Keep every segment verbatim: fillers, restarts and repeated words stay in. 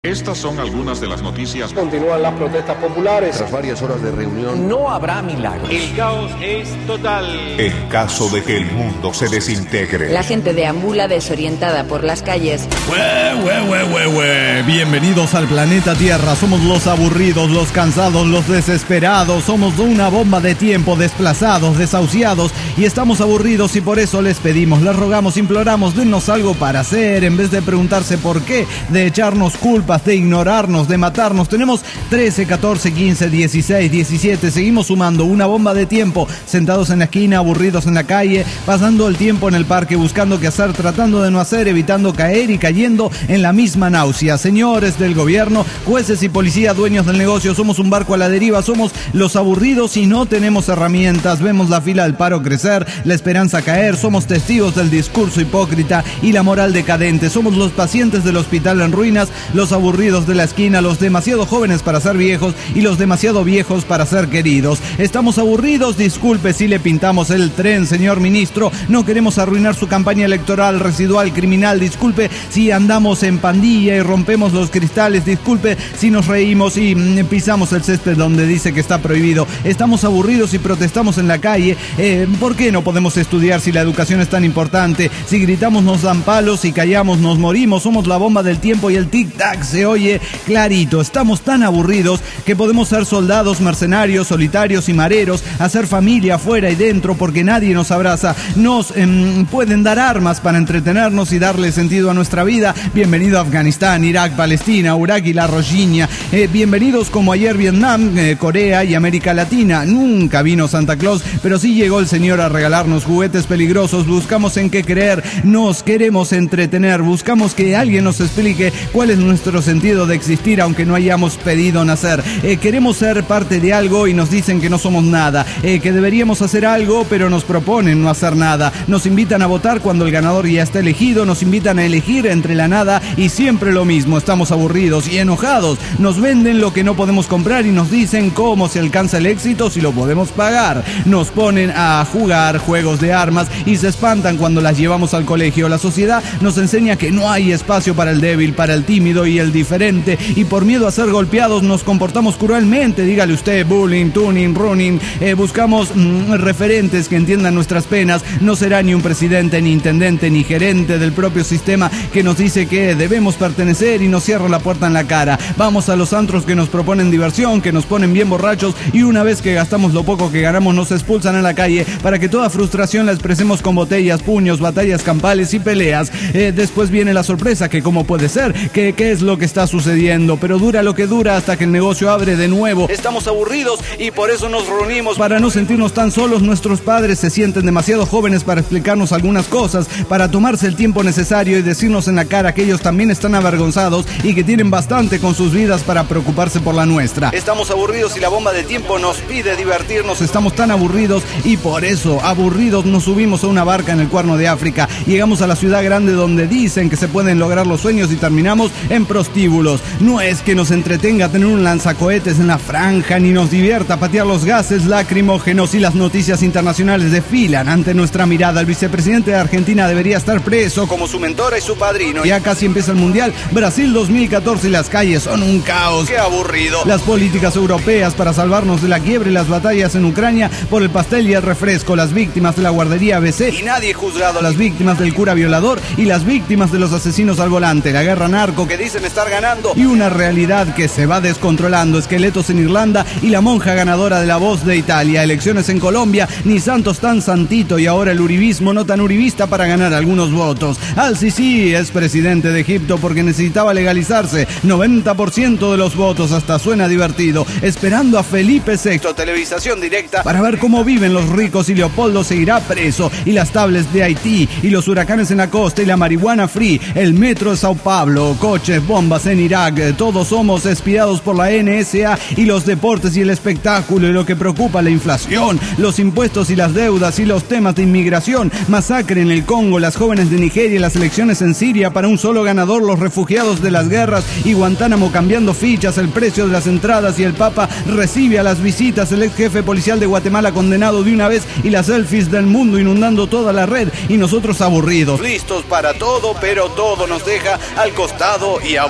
Estas son algunas de las noticias. Continúan las protestas populares. Tras varias horas de reunión, no habrá milagros. El caos es total. En caso de que el mundo se desintegre. La gente deambula desorientada por las calles. Hue, hue, hue, hue, hue. Bienvenidos al planeta Tierra. Somos los aburridos, los cansados, los desesperados. Somos una bomba de tiempo, desplazados, desahuciados. Y estamos aburridos y por eso les pedimos, les rogamos, imploramos, dennos algo para hacer. En vez de preguntarse por qué, de echarnos culpa, de ignorarnos, de matarnos. Tenemos trece, catorce, quince, dieciséis, diecisiete. Seguimos sumando una bomba de tiempo, sentados en la esquina, aburridos en la calle, pasando el tiempo en el parque, buscando qué hacer, tratando de no hacer, evitando caer y cayendo en la misma náusea. Señores del gobierno, jueces y policía, dueños del negocio, somos un barco a la deriva, somos los aburridos y no tenemos herramientas. Vemos la fila del paro crecer, la esperanza caer, somos testigos del discurso hipócrita y la moral decadente. Somos los pacientes del hospital en ruinas, los aburridos de la esquina, los demasiado jóvenes para ser viejos y los demasiado viejos para ser queridos. Estamos aburridos, disculpe si le pintamos el tren, señor ministro, no queremos arruinar su campaña electoral residual criminal, disculpe si andamos en pandilla y rompemos los cristales, disculpe si nos reímos y mm, pisamos el césped donde dice que está prohibido. Estamos aburridos y protestamos en la calle. Eh, ¿Por qué no podemos estudiar si la educación es tan importante? Si gritamos nos dan palos, si callamos nos morimos, somos la bomba del tiempo y el tic-tac se oye clarito. Estamos tan aburridos que podemos ser soldados, mercenarios, solitarios y mareros, hacer familia afuera y dentro porque nadie nos abraza. Nos eh, pueden dar armas para entretenernos y darle sentido a nuestra vida. Bienvenido a Afganistán, Irak, Palestina, Irak y la Rojiña. Eh, bienvenidos como ayer Vietnam, eh, Corea y América Latina. Nunca vino Santa Claus, pero sí llegó el Señor a regalarnos juguetes peligrosos. Buscamos en qué creer, nos queremos entretener, buscamos que alguien nos explique cuál es nuestro sentido de existir aunque no hayamos pedido nacer. Eh, queremos ser parte de algo y nos dicen que no somos nada, eh, que deberíamos hacer algo pero nos proponen no hacer nada. Nos invitan a votar cuando el ganador ya está elegido, nos invitan a elegir entre la nada y siempre lo mismo. Estamos aburridos y enojados, nos venden lo que no podemos comprar y nos dicen cómo se alcanza el éxito si lo podemos pagar. Nos ponen a jugar juegos de armas y se espantan cuando las llevamos al colegio. La sociedad nos enseña que no hay espacio para el débil, para el tímido y el diferente, y por miedo a ser golpeados nos comportamos cruelmente. Dígale usted bullying, tuning, running. Eh, buscamos mm, referentes que entiendan nuestras penas. No será ni un presidente, ni intendente, ni gerente del propio sistema que nos dice que debemos pertenecer y nos cierra la puerta en la cara. Vamos a los antros que nos proponen diversión, que nos ponen bien borrachos y una vez que gastamos lo poco que ganamos nos expulsan a la calle para que toda frustración la expresemos con botellas, puños, batallas campales y peleas. Eh, después viene la sorpresa, que cómo puede ser, que qué es lo que está sucediendo, pero dura lo que dura hasta que el negocio abre de nuevo. Estamos aburridos y por eso nos reunimos para no sentirnos tan solos. Nuestros padres se sienten demasiado jóvenes para explicarnos algunas cosas, para tomarse el tiempo necesario y decirnos en la cara que ellos también están avergonzados y que tienen bastante con sus vidas para preocuparse por la nuestra. Estamos aburridos y la bomba de tiempo nos pide divertirnos. Estamos tan aburridos y por eso, aburridos, nos subimos a una barca en el Cuerno de África. Llegamos a la ciudad grande donde dicen que se pueden lograr los sueños y terminamos en prostíbulos. No es que nos entretenga tener un lanzacohetes en la franja, ni nos divierta patear los gases lacrimógenos y las noticias internacionales desfilan ante nuestra mirada. El vicepresidente de Argentina debería estar preso como su mentora y su padrino. Ya casi empieza el Mundial Brasil dos mil catorce y las calles son un caos. ¡Qué aburrido! Las políticas europeas para salvarnos de la quiebra y las batallas en Ucrania por el pastel y el refresco, las víctimas de la guardería A B C y nadie juzgado, las víctimas del cura violador y las víctimas de los asesinos al volante, la guerra narco que dicen estar ganando y una realidad que se va descontrolando, esqueletos en Irlanda y la monja ganadora de La Voz de Italia, elecciones en Colombia, ni Santos tan santito y ahora el uribismo no tan uribista para ganar algunos votos. Al-Sisi es presidente de Egipto porque necesitaba legalizarse, noventa por ciento de los votos, hasta suena divertido, esperando a Felipe sexto, televisación directa para ver cómo viven los ricos y Leopoldo seguirá preso y las tablets de Haití y los huracanes en la costa y la marihuana free, el metro de Sao Paulo, coches, bombas en Irak, todos somos espiados por la N S A y los deportes y el espectáculo y lo que preocupa la inflación, los impuestos y las deudas y los temas de inmigración, masacre en el Congo, las jóvenes de Nigeria y las elecciones en Siria para un solo ganador, los refugiados de las guerras y Guantánamo cambiando fichas, el precio de las entradas y el Papa recibe a las visitas, el ex jefe policial de Guatemala condenado de una vez y las selfies del mundo inundando toda la red y nosotros aburridos, listos para todo, pero todo nos deja al costado y aburridos.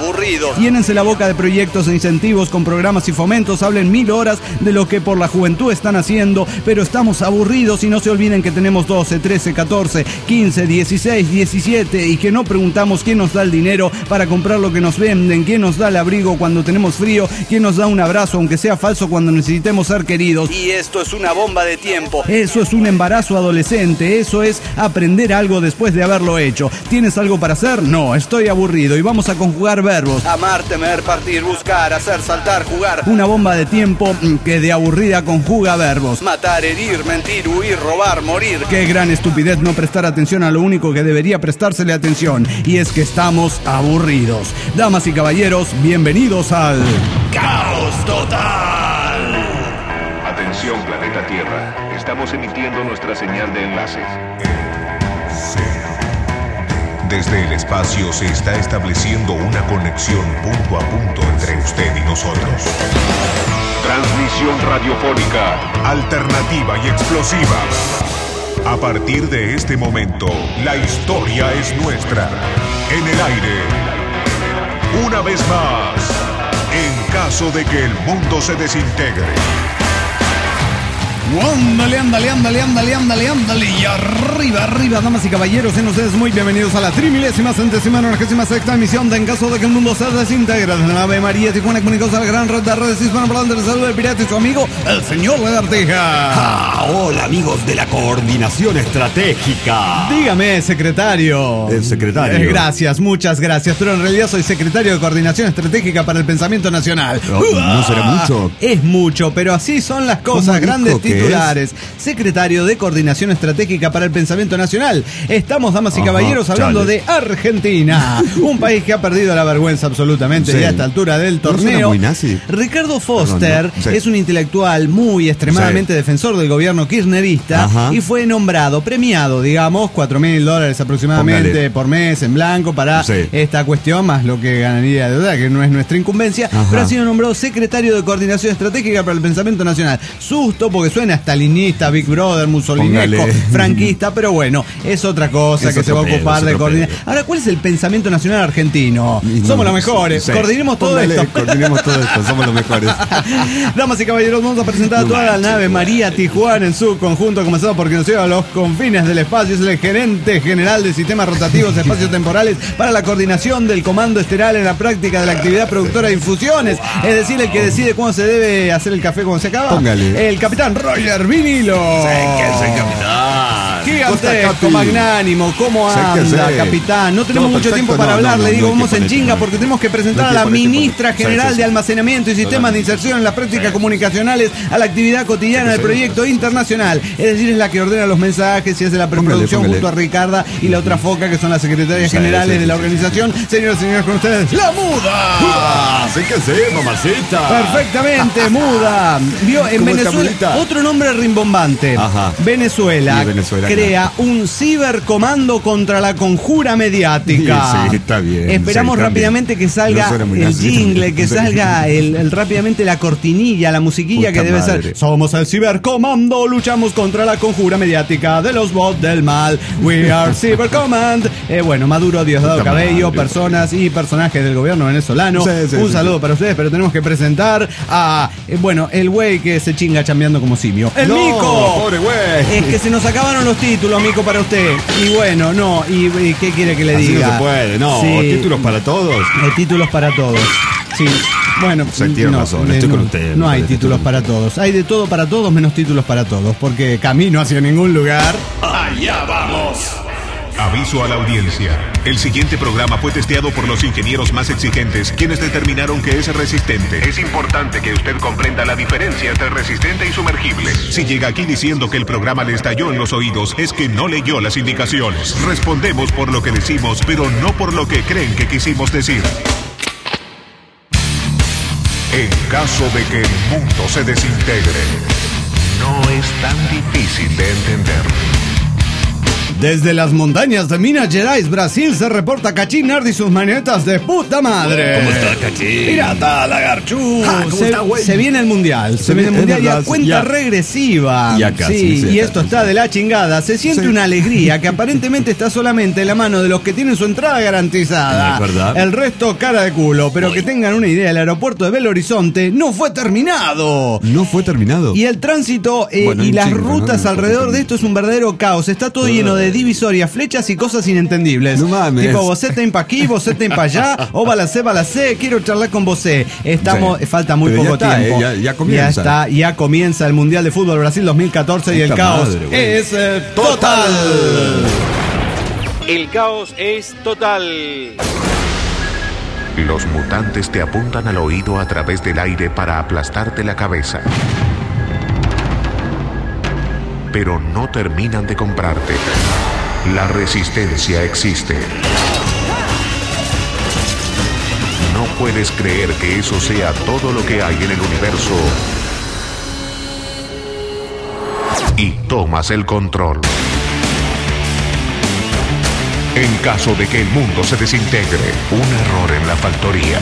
aburridos. Llénense la boca de proyectos e incentivos con programas y fomentos, hablen mil horas de lo que por la juventud están haciendo, pero estamos aburridos y no se olviden que tenemos doce, trece, catorce, quince, dieciséis, diecisiete y que no preguntamos quién nos da el dinero para comprar lo que nos venden, quién nos da el abrigo cuando tenemos frío, quién nos da un abrazo aunque sea falso cuando necesitemos ser queridos. Y esto es una bomba de tiempo. Eso es un embarazo adolescente, eso es aprender algo después de haberlo hecho. ¿Tienes algo para hacer? No, estoy aburrido y vamos a conjugar verbos. Amar, temer, partir, buscar, hacer, saltar, jugar. Una bomba de tiempo que de aburrida conjuga verbos. Matar, herir, mentir, huir, robar, morir. Qué gran estupidez no prestar atención a lo único que debería prestársele atención. Y es que estamos aburridos. Damas y caballeros, bienvenidos al Caos Total. Atención, planeta Tierra. Estamos emitiendo nuestra señal de enlace. Desde el espacio se está estableciendo una conexión punto a punto entre usted y nosotros. Transmisión radiofónica Alternativa y explosiva. A partir de este momento, la historia es nuestra. En el aire. Una vez más, en caso de que el mundo se desintegre. Ándale, ándale, ándale, ándale, ándale, ándale. Y arriba, arriba, damas y caballeros, sean ustedes muy bienvenidos a la trimilésima, centésima, nonagésima sexta emisión de En caso de que el mundo se desintegre, de la nave María Tijuana, comunicados a la gran red de redes hispanohablantes de salud del pirata y su amigo, el señor Lagartija. Ah, hola, amigos de la Coordinación Estratégica. Dígame, secretario. El secretario. Eh, gracias, muchas gracias, pero en realidad soy secretario de Coordinación Estratégica para el Pensamiento Nacional. No, no será mucho. Es mucho, pero así son las cosas, grandes títulos. Secretario de Coordinación Estratégica para el Pensamiento Nacional. Estamos, damas y Ajá, caballeros, hablando chale. de Argentina, un país que ha perdido la vergüenza absolutamente Sí. ya a esta altura del ¿No suena torneo. muy nazi? Ricardo Foster Perdón, ¿no? Sí. es un intelectual muy extremadamente Sí. defensor del gobierno kirchnerista. Ajá. Y fue nombrado, premiado, digamos, cuatro mil dólares aproximadamente Póngale. por mes en blanco para Sí. esta cuestión, más lo que ganaría de deuda, que no es nuestra incumbencia. Ajá. Pero ha sido nombrado secretario de Coordinación Estratégica para el Pensamiento Nacional. Susto porque suena stalinista, Big Brother, musolinesco, Póngale. franquista, pero bueno, es otra cosa Es que se va a otro pedo, ocupar es de otro coordinar. pedo. Ahora, ¿cuál es el pensamiento nacional argentino? Y no, Somos los mejores, sí. coordinemos todo Póngale, esto. Coordinemos todo esto, somos los mejores. Damas y caballeros, vamos a presentar a No toda la manches, nave no María Tijuana en su conjunto, comenzado porque nos lleva a los confines del espacio. Es el gerente general de sistemas rotativos espaciotemporales para la coordinación del comando estelar en la práctica de la actividad productora de infusiones. Es decir, el que decide cuándo se debe hacer el café cuando se acaba. Póngale. El capitán Roger Vinilo. Gigantesco, Costa, magnánimo, ¿cómo anda, Séquese. capitán? No tenemos Todo mucho perfecto, tiempo para no, hablar, no, le no, digo, no hay vamos que en poner chinga tiempo. porque tenemos que presentar No a hay la que poner tiempo. ministra Sí, general sí, sí. de Almacenamiento y Sistemas de Inserción en las Prácticas Comunicacionales a la actividad cotidiana del proyecto internacional. Es decir, es la que ordena los mensajes y hace la preproducción Póngale, junto a Ricarda y la otra foca, que son las secretarias Sí, generales sí, de la sí, sí. organización. Señoras y señores, con ustedes, ¡la Muda! Ah, sí que sí, mamacita. Perfectamente, Muda. Vio en ¿Cómo está, Venezuela, Mudita? otro nombre rimbombante. Ajá. Venezuela, Y Venezuela, crea un cibercomando contra la conjura mediática. Sí, sí, está bien. Esperamos Sí, está rápidamente bien. que salga No suena muy el nazi. jingle, que Sí. salga el, el- rápidamente la cortinilla, la musiquilla Puta que debe madre. ser. Somos el cibercomando, luchamos contra la conjura mediática de los bots del mal. We are Cybercommand. Eh, bueno, Maduro, Diosdado Puta Cabello, madre. personas y personajes del gobierno venezolano. Sí, sí, Un sí, saludo sí. para ustedes, pero tenemos que presentar a, eh, bueno, el güey que se chinga chambeando como simio. ¡El No, Mico! pobre güey. Es que se nos acabaron los títulos, Mico, para usted. Y bueno, no, y, y ¿qué quiere que le Así diga? no se puede, no. Sí. Títulos para todos. Eh, títulos para todos. Sí. Bueno, Sí, tiene no, razón, eh, estoy no, con usted, no hay estoy títulos con para usted. todos. Hay de todo para todos menos títulos para todos, porque camino hacia ningún lugar. Allá vamos. Aviso a la audiencia. El siguiente programa fue testeado por los ingenieros más exigentes, quienes determinaron que es resistente. Es importante que usted comprenda la diferencia entre resistente y sumergible. Si llega aquí diciendo que el programa le estalló en los oídos, es que no leyó las indicaciones. Respondemos por lo que decimos, pero no por lo que creen que quisimos decir. En caso de que el mundo se desintegre, no es tan difícil de entender. Desde las montañas de Minas Gerais, Brasil, se reporta Cachín Nardi y sus marionetas de puta madre. ¿Cómo está, Cachín? Mira, está lagarchú. Ah, ¿cómo se, está, güey? se viene el mundial. Se, se viene el mundial y a cuenta ya. regresiva. Ya casi, sí, sí, y ya esto casi. está de la chingada. Se siente Sí. una alegría que aparentemente está solamente en la mano de los que tienen su entrada garantizada. Es verdad. El resto, cara de culo. Pero Uy. que tengan una idea, el aeropuerto de Belo Horizonte no fue terminado. No fue terminado. Y el tránsito eh, Bueno, y un las chingo, rutas ¿no? alrededor de esto es un verdadero caos. Está todo lleno de divisorias, flechas y cosas inentendibles. No mames. Tipo, vos ten pa' aquí, vos ten pa' allá, o balacé, balacé, quiero charlar con vos. Estamos, Sí. falta muy Pero ya poco está, tiempo. eh, ya- ya comienza. Ya está, ya comienza el Mundial de Fútbol Brasil dos mil catorce y el Puta caos madre, güey. es eh, total. El caos es total. Los mutantes te apuntan al oído a través del aire para aplastarte la cabeza. Pero no terminan de comprarte. La resistencia existe. No puedes creer que eso sea todo lo que hay en el universo. Y tomas el control. En caso de que el mundo se desintegre, un error en la factoría.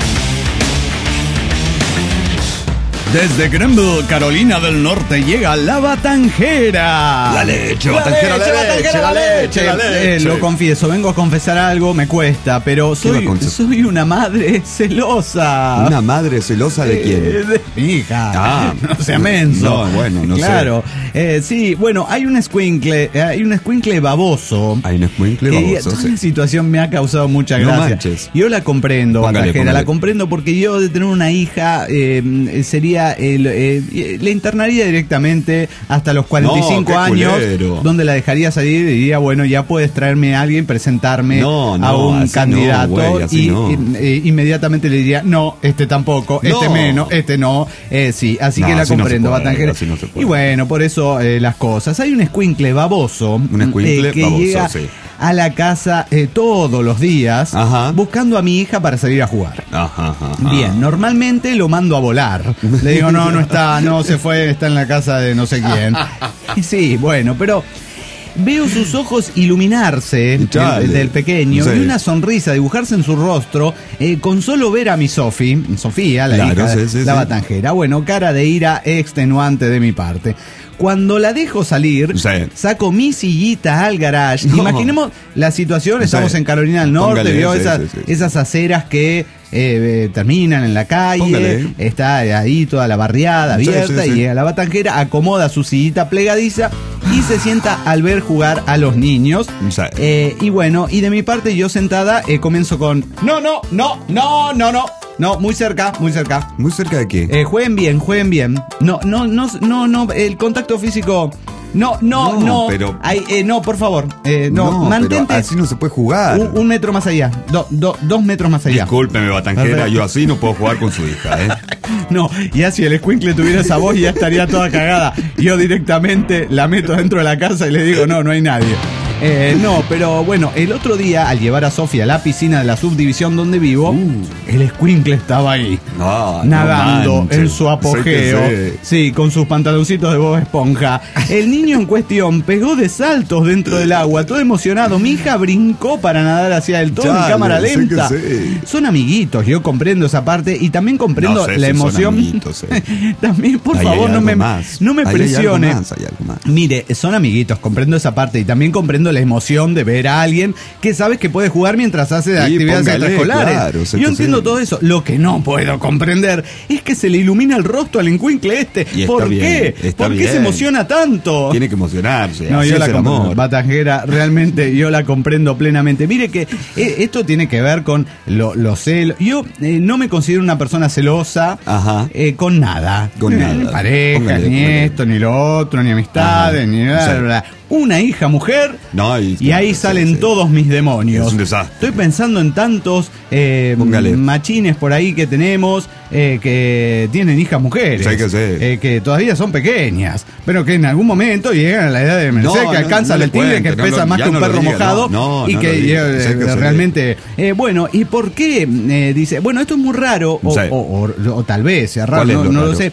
Desde Greenville, Carolina del Norte, llega la Batanjera. La leche, Batanjera, la leche, la leche, la leche. Eh, lo confieso, vengo a confesar algo, me cuesta, pero va soy, a confesar? soy una madre celosa. ¿Una madre celosa de quién? Eh, de mi hija. Ah. No sea menso. No, bueno, no sé. Claro. Eh, sí, bueno, hay un escuincle, eh, hay un escuincle baboso. Hay un escuincle que baboso, toda sí. la situación me ha causado mucha No gracia. manches. Yo la comprendo, Póngale, Batanjera, póngale. la comprendo porque yo de tener una hija eh, sería el, eh, le internaría directamente hasta los cuarenta y cinco No, qué años, culero. donde la dejaría salir y diría, bueno, ya puedes traerme a alguien, presentarme No, no, a un así candidato no, güey, así y no. eh, eh, inmediatamente le diría, no, este tampoco, este No. menos, este no, eh, sí, así No, que la así no se comprendo, puede, Batanjera. así no se puede. Y bueno, por eso eh, las cosas. Hay un escuincle baboso, Un escuincle eh, que baboso, llega sí. a la casa eh, todos los días Ajá. buscando a mi hija para salir a jugar. Ajá, ajá. Bien, normalmente lo mando a volar. Le digo, no, no está, no se fue, está en la casa de no sé quién. Y sí, bueno, pero veo sus ojos iluminarse, el, Chale. el del pequeño, Sí. y una sonrisa dibujarse en su rostro, eh, con solo ver a mi Sofi, Sofía, la Claro, hija, sí, sí, la sí. Batanjera. Bueno, cara de ira extenuante de mi parte. Cuando la dejo salir, Sí. saco mi sillita al garage. No. Imaginemos la situación, estamos Sí. en Carolina del Norte, Póngale, vio sí, esas, sí, sí, sí. esas aceras que eh, eh, terminan en la calle, Póngale. está ahí toda la barriada Sí, abierta, sí, sí. y llega la Batanjera, acomoda su sillita plegadiza y se sienta al ver jugar a los niños. Sí. Eh, y bueno, y de mi parte yo sentada eh, comienzo con, no, no, no, no, no, no, no, muy cerca, muy cerca. ¿Muy cerca de qué? Eh, jueguen bien, jueguen bien. No, no, no, no, no, el contacto físico. No, no, No, no. pero- Ay, eh, no, por favor. Eh, no, mantente pero así no se puede jugar. un, un metro más allá. Do- do- dos metros más allá. Discúlpeme, Batanjera, Perfecto. yo así no puedo jugar con su hija, ¿eh? No, ya si el escuincle tuviera esa voz ya estaría toda cagada. Yo directamente la meto dentro de la casa y le digo, no, no hay nadie. Eh, no, pero bueno, el otro día al llevar a Sofía a la piscina de la subdivisión donde vivo, el escuincle estaba ahí. No, Nadando no manches. en su apogeo, Sé que sé. sí, con sus pantaloncitos de Bob Esponja. El niño en cuestión pegó de saltos dentro del agua, todo emocionado. Mi hija brincó para nadar hacia él, todo en Chale, cámara sé que lenta. sé. Son amiguitos, yo comprendo esa parte y también comprendo No sé la si son emoción. amiguitos, eh. También, por Ahí favor, hay no algo me, más. no me Ahí hay algo presione. más, hay algo más. Mire, son amiguitos, comprendo esa parte y también comprendo la emoción de ver a alguien que sabes que puede jugar mientras hace Sí, actividades póngale, extraescolares. claro, sé Yo que entiendo sí. todo eso. Lo que no puedo comprender es que se le ilumina el rostro al encuincle este. Y está ¿Por bien, qué? está ¿Por qué bien. se emociona tanto? Tiene que emocionarse. No, así yo es la el comprendo. amor. Batanjera, realmente yo la comprendo plenamente. Mire que eh, esto tiene que ver con lo- los celos. Yo eh, no me considero una persona celosa Ajá. eh, con nada. Con Eh, nada. Ni pareja, Póngale, ni póngale. esto, ni lo otro, ni amistades, Ajá. ni bla, Sí. bla, bla. Una hija mujer. No, y- y ahí sí, salen sí. todos mis demonios. Es un desastre. Estoy pensando en tantos eh, Póngale. machines por ahí que tenemos eh, que tienen hijas mujeres. Sí, que sí. eh, que todavía son pequeñas, pero que en algún momento llegan a la edad de No, mencer, que no, alcanzan no le el tigre, cuente, que no pesa lo- más ya que un no lo perro diga, mojado no, no, y no que lo diga, eh, sé que se realmente eh, bueno, ¿y por qué eh, dice? Bueno, esto es muy raro o, Sí. o- o- o tal vez sea raro, ¿Cuál es no, lo no lo raro? sé.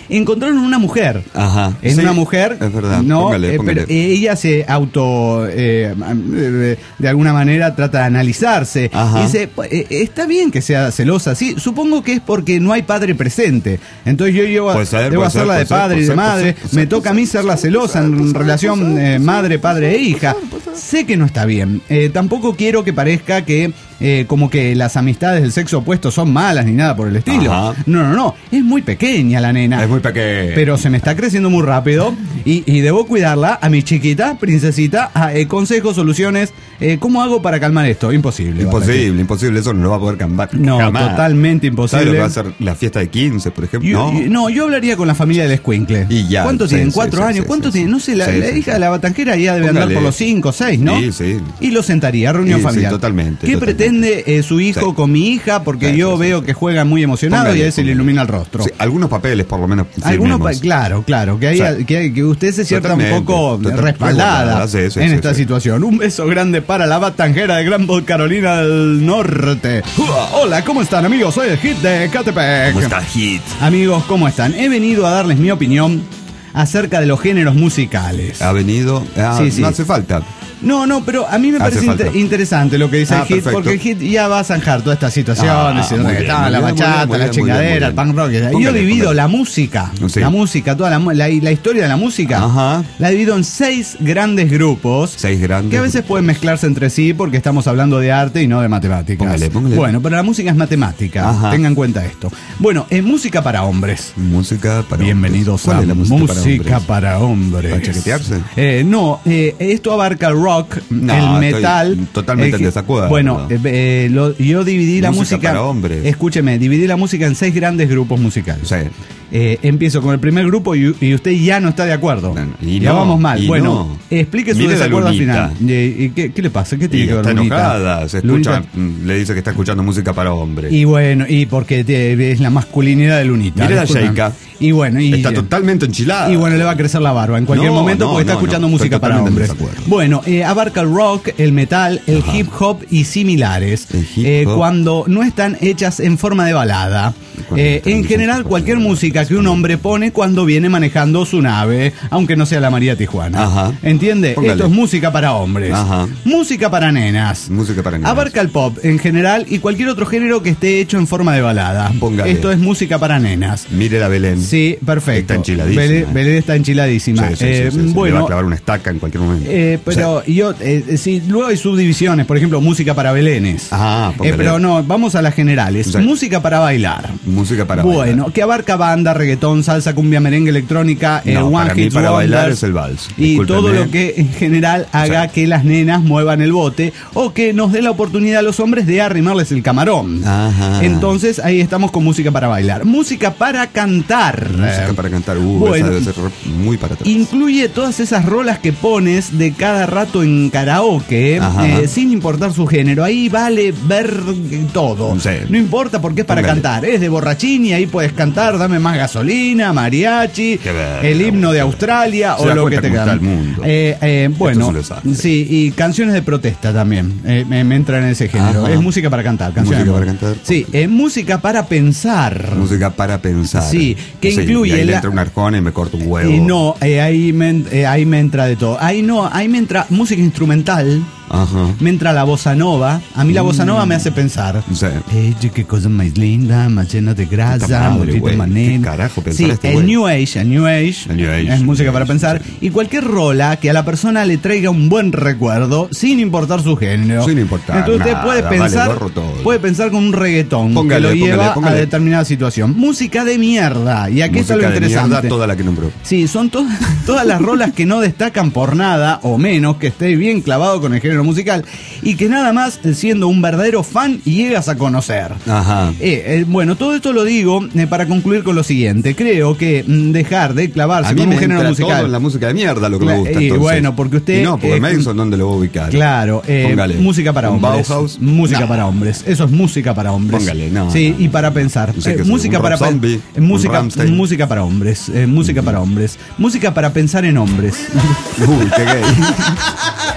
encontraron una mujer. Ajá. En Sí, una mujer, es verdad. no, Póngale, eh, póngale. pero ella se auto, eh, de, de alguna manera trata de analizarse. Ajá. Y dice, eh, está bien que sea celosa, sí, supongo que es porque no hay padre presente. Entonces yo, yo Puede ser, debo puede hacerla ser, de puede ser, padre y puede de ser, madre. puede ser, puede Me ser, toca a puede mí ser, ser la celosa en relación eh, madre, padre e hija. Sé que no está bien. Eh, tampoco quiero que parezca que eh, como que las amistades del sexo opuesto son malas ni nada por el estilo. Ajá. No, no, no. Es muy pequeña la nena. Es muy pequeño. Pero se me está creciendo muy rápido y, y debo cuidarla a mi chiquita, princesita. Ah, eh, consejos, soluciones. Eh, ¿Cómo hago para calmar esto? Imposible. Imposible, Bataque. imposible. Eso no lo va a poder cambiar. No, jamás. totalmente ¿Sabes lo que imposible. va a ser la fiesta de quince, por ejemplo? Yo- no. yo- no, yo hablaría con la familia del escuincle. Y ya, ¿Cuánto sí, tienen? sí, ¿Cuatro sí, años? sí, ¿Cuánto sí, tienen? sí. No sé, la, Sí, la sí, hija sí. de la batanquera ya debe andar Póngale. por los cinco, seis, ¿no? Sí, sí. Y lo sentaría, reunión Sí, sí, familiar. totalmente, ¿Qué totalmente. pretende eh, su hijo Sí. con mi hija? Porque Sí, yo sí, sí, veo sí. que juegan muy emocionado Póngale, y a él se le póngale. ilumina el rostro. Sí, algunos papeles, por lo menos. Algunos, pa- firmemos. claro, claro, que, haya- Sí. que, que usted se sienta un Totalmente, poco total- respaldada resguardada, sí, sí, en sí, esta sí. situación. Un beso grande para la batanjera de Granville, Carolina del Norte. Ua, hola, ¿cómo están, amigos? Soy el Hit de Catepec. ¿Cómo está, Hit? Amigos, ¿cómo están? He venido a darles mi opinión acerca de los géneros musicales. Ha venido. Ah, Sí, sí. No hace falta. No, no, pero a mí me Hace parece falta. inter- interesante lo que dice Ah, el hit, perfecto. porque el hit ya va a zanjar todas estas situaciones, Ah, el muy bien, reggaetón, muy la bien, muy bachata, bien, muy la bien, muy chingadera, bien, el punk rock. Yo he Póngale, dividido póngale. la música, Sí. la música, toda la, mu- la, la historia de la música, Ajá. la divido en seis grandes grupos, Seis grandes que a veces grupos. pueden mezclarse entre sí porque estamos hablando de arte y no de matemáticas. Póngale, póngale. Bueno, pero la música es matemática, Ajá. tengan en cuenta esto. Bueno, en música para hombres. Música para Bienvenidos hombres. ¿Cuál a es la música, Música para para Hombres. ¿Para chaquetearse? Eh, no, eh, esto abarca el rock, No, el estoy metal. totalmente el en desacuerdo. Bueno, eh, eh, lo- yo dividí la Música música. para hombres. Escúcheme, dividí la música en seis grandes grupos musicales. Sí. Eh, empiezo con el primer grupo y, y usted ya no está de acuerdo. No, y ya no, vamos mal. y Bueno, no. explique su Mire la desacuerdo al Lunita. final. Eh, ¿y qué, qué le pasa? ¿Qué tiene Y que ver está Lunita? enojada, se escucha, Lunita- mm, le dice que está escuchando música para hombres. Y bueno, y porque te- es la masculinidad de Lunita. Mire la disculpen. Sheika. Y bueno, y Está totalmente enchilada. Y bueno, le va a crecer la barba en cualquier No, momento no, porque está no, escuchando no, música estoy para totalmente hombres. en desacuerdo. Bueno, eh, abarca el rock, el metal, el hip hop y similares. El hip eh, hop. cuando no están hechas en forma de balada. Cuando Eh, están en hechas general, en forma cualquier de balada. música que un hombre pone cuando viene manejando su nave, aunque no sea la María Tijuana. Ajá. ¿Entiende? Póngale. Esto es música para hombres. Ajá. Música para nenas. Música para nenas. Abarca el pop en general y cualquier otro género que esté hecho en forma de balada. Póngale. Esto es música para nenas. Mire la Belén. Sí, perfecto. Está enchiladísima. Belén, Belén está enchiladísima. Sí, sí, Eh, sí, sí, sí. Le va a bueno, clavar una estaca en cualquier momento. eh, pero yo, eh, sí, luego hay subdivisiones, por ejemplo, música para belenes. Ah, Eh, póngale. pero no, vamos a las generales. Sí. Música para bailar. Música para bueno, bailar. que abarca banda, reggaetón, salsa, cumbia, merengue, electrónica, eh, No, one para mí hit para wonders, bailar es el vals. y Discúlpeme. todo lo que en general haga Sí. que las nenas muevan el bote o que nos dé la oportunidad a los hombres de arrimarles el camarón. Ajá. Entonces ahí estamos con música para bailar. Música para cantar. Música para cantar. Uh, Bueno, esa debe ser muy para atrás. Incluye todas esas rolas que pones de cada rato en karaoke, Ajá. eh, sin importar su género. Ahí vale ver todo. Sí. No importa porque es para Póngale. cantar. Es de borrachín y ahí puedes cantar Dame Más Gasolina, Mariachi, Qué verga, el himno de Australia Se o da lo que cuenta te cómo está canten. el mundo. Eh, eh, bueno, es un desastre. sí, y canciones de protesta también. eh, me, me entra en ese género. Ajá. Es música para cantar. canciones Música de- para cantar. Sí, eh, música para pensar. Música para pensar. Sí, que incluye Y ahí le la- entra un arjona y me corto un huevo. Y no, eh, ahí, me, en- eh, ahí me entra de todo. Ahí no, ahí me entra música instrumental, Ajá. me entra la bossa nova. A mí la bossa nova me hace pensar. Sí. Ella, qué cosa más linda, más llena de grasa, Puta madre, mordida güey, manera. qué carajo pensar Sí, este el güey. New Age, el New Age, El New Age, es música New para Age, pensar. sí. Y cualquier rola que a la persona le traiga un buen recuerdo, sin importar su género. Sin importar Entonces usted nada, puede vale pensar, gorro todo. puede pensar con un reggaetón Póngale, que lo póngale, lleva póngale. a determinada situación. Música de mierda. Y aquí está lo Música de interesante. mierda, toda la que nombró. Sí, son to- todas las rolas que no destacan por nada, o menos que esté bien clavado con el género musical, y que nada más, eh, siendo un verdadero fan, llegas a conocer. Ajá. Eh, eh, bueno, todo esto lo digo eh, para concluir con lo siguiente. Creo que mm, dejar de clavarse A mí con me un género entra musical. todo en la música de mierda lo que me Cla- gusta. y entonces. bueno, porque usted, Y no, porque eh, Madison, ¿dónde lo va a ubicar? Claro, eh, Póngale. música para Un hombres. Bauhaus. Música No. para hombres. Eso es música para hombres. Póngale, no, Sí, no, y no. para pensar. No sé Eh, qué es, música un para Rob pen- Zombie, eh, un música, Rammstein. música para hombres. eh, música para hombres. Música para pensar en hombres. Uy, qué gay.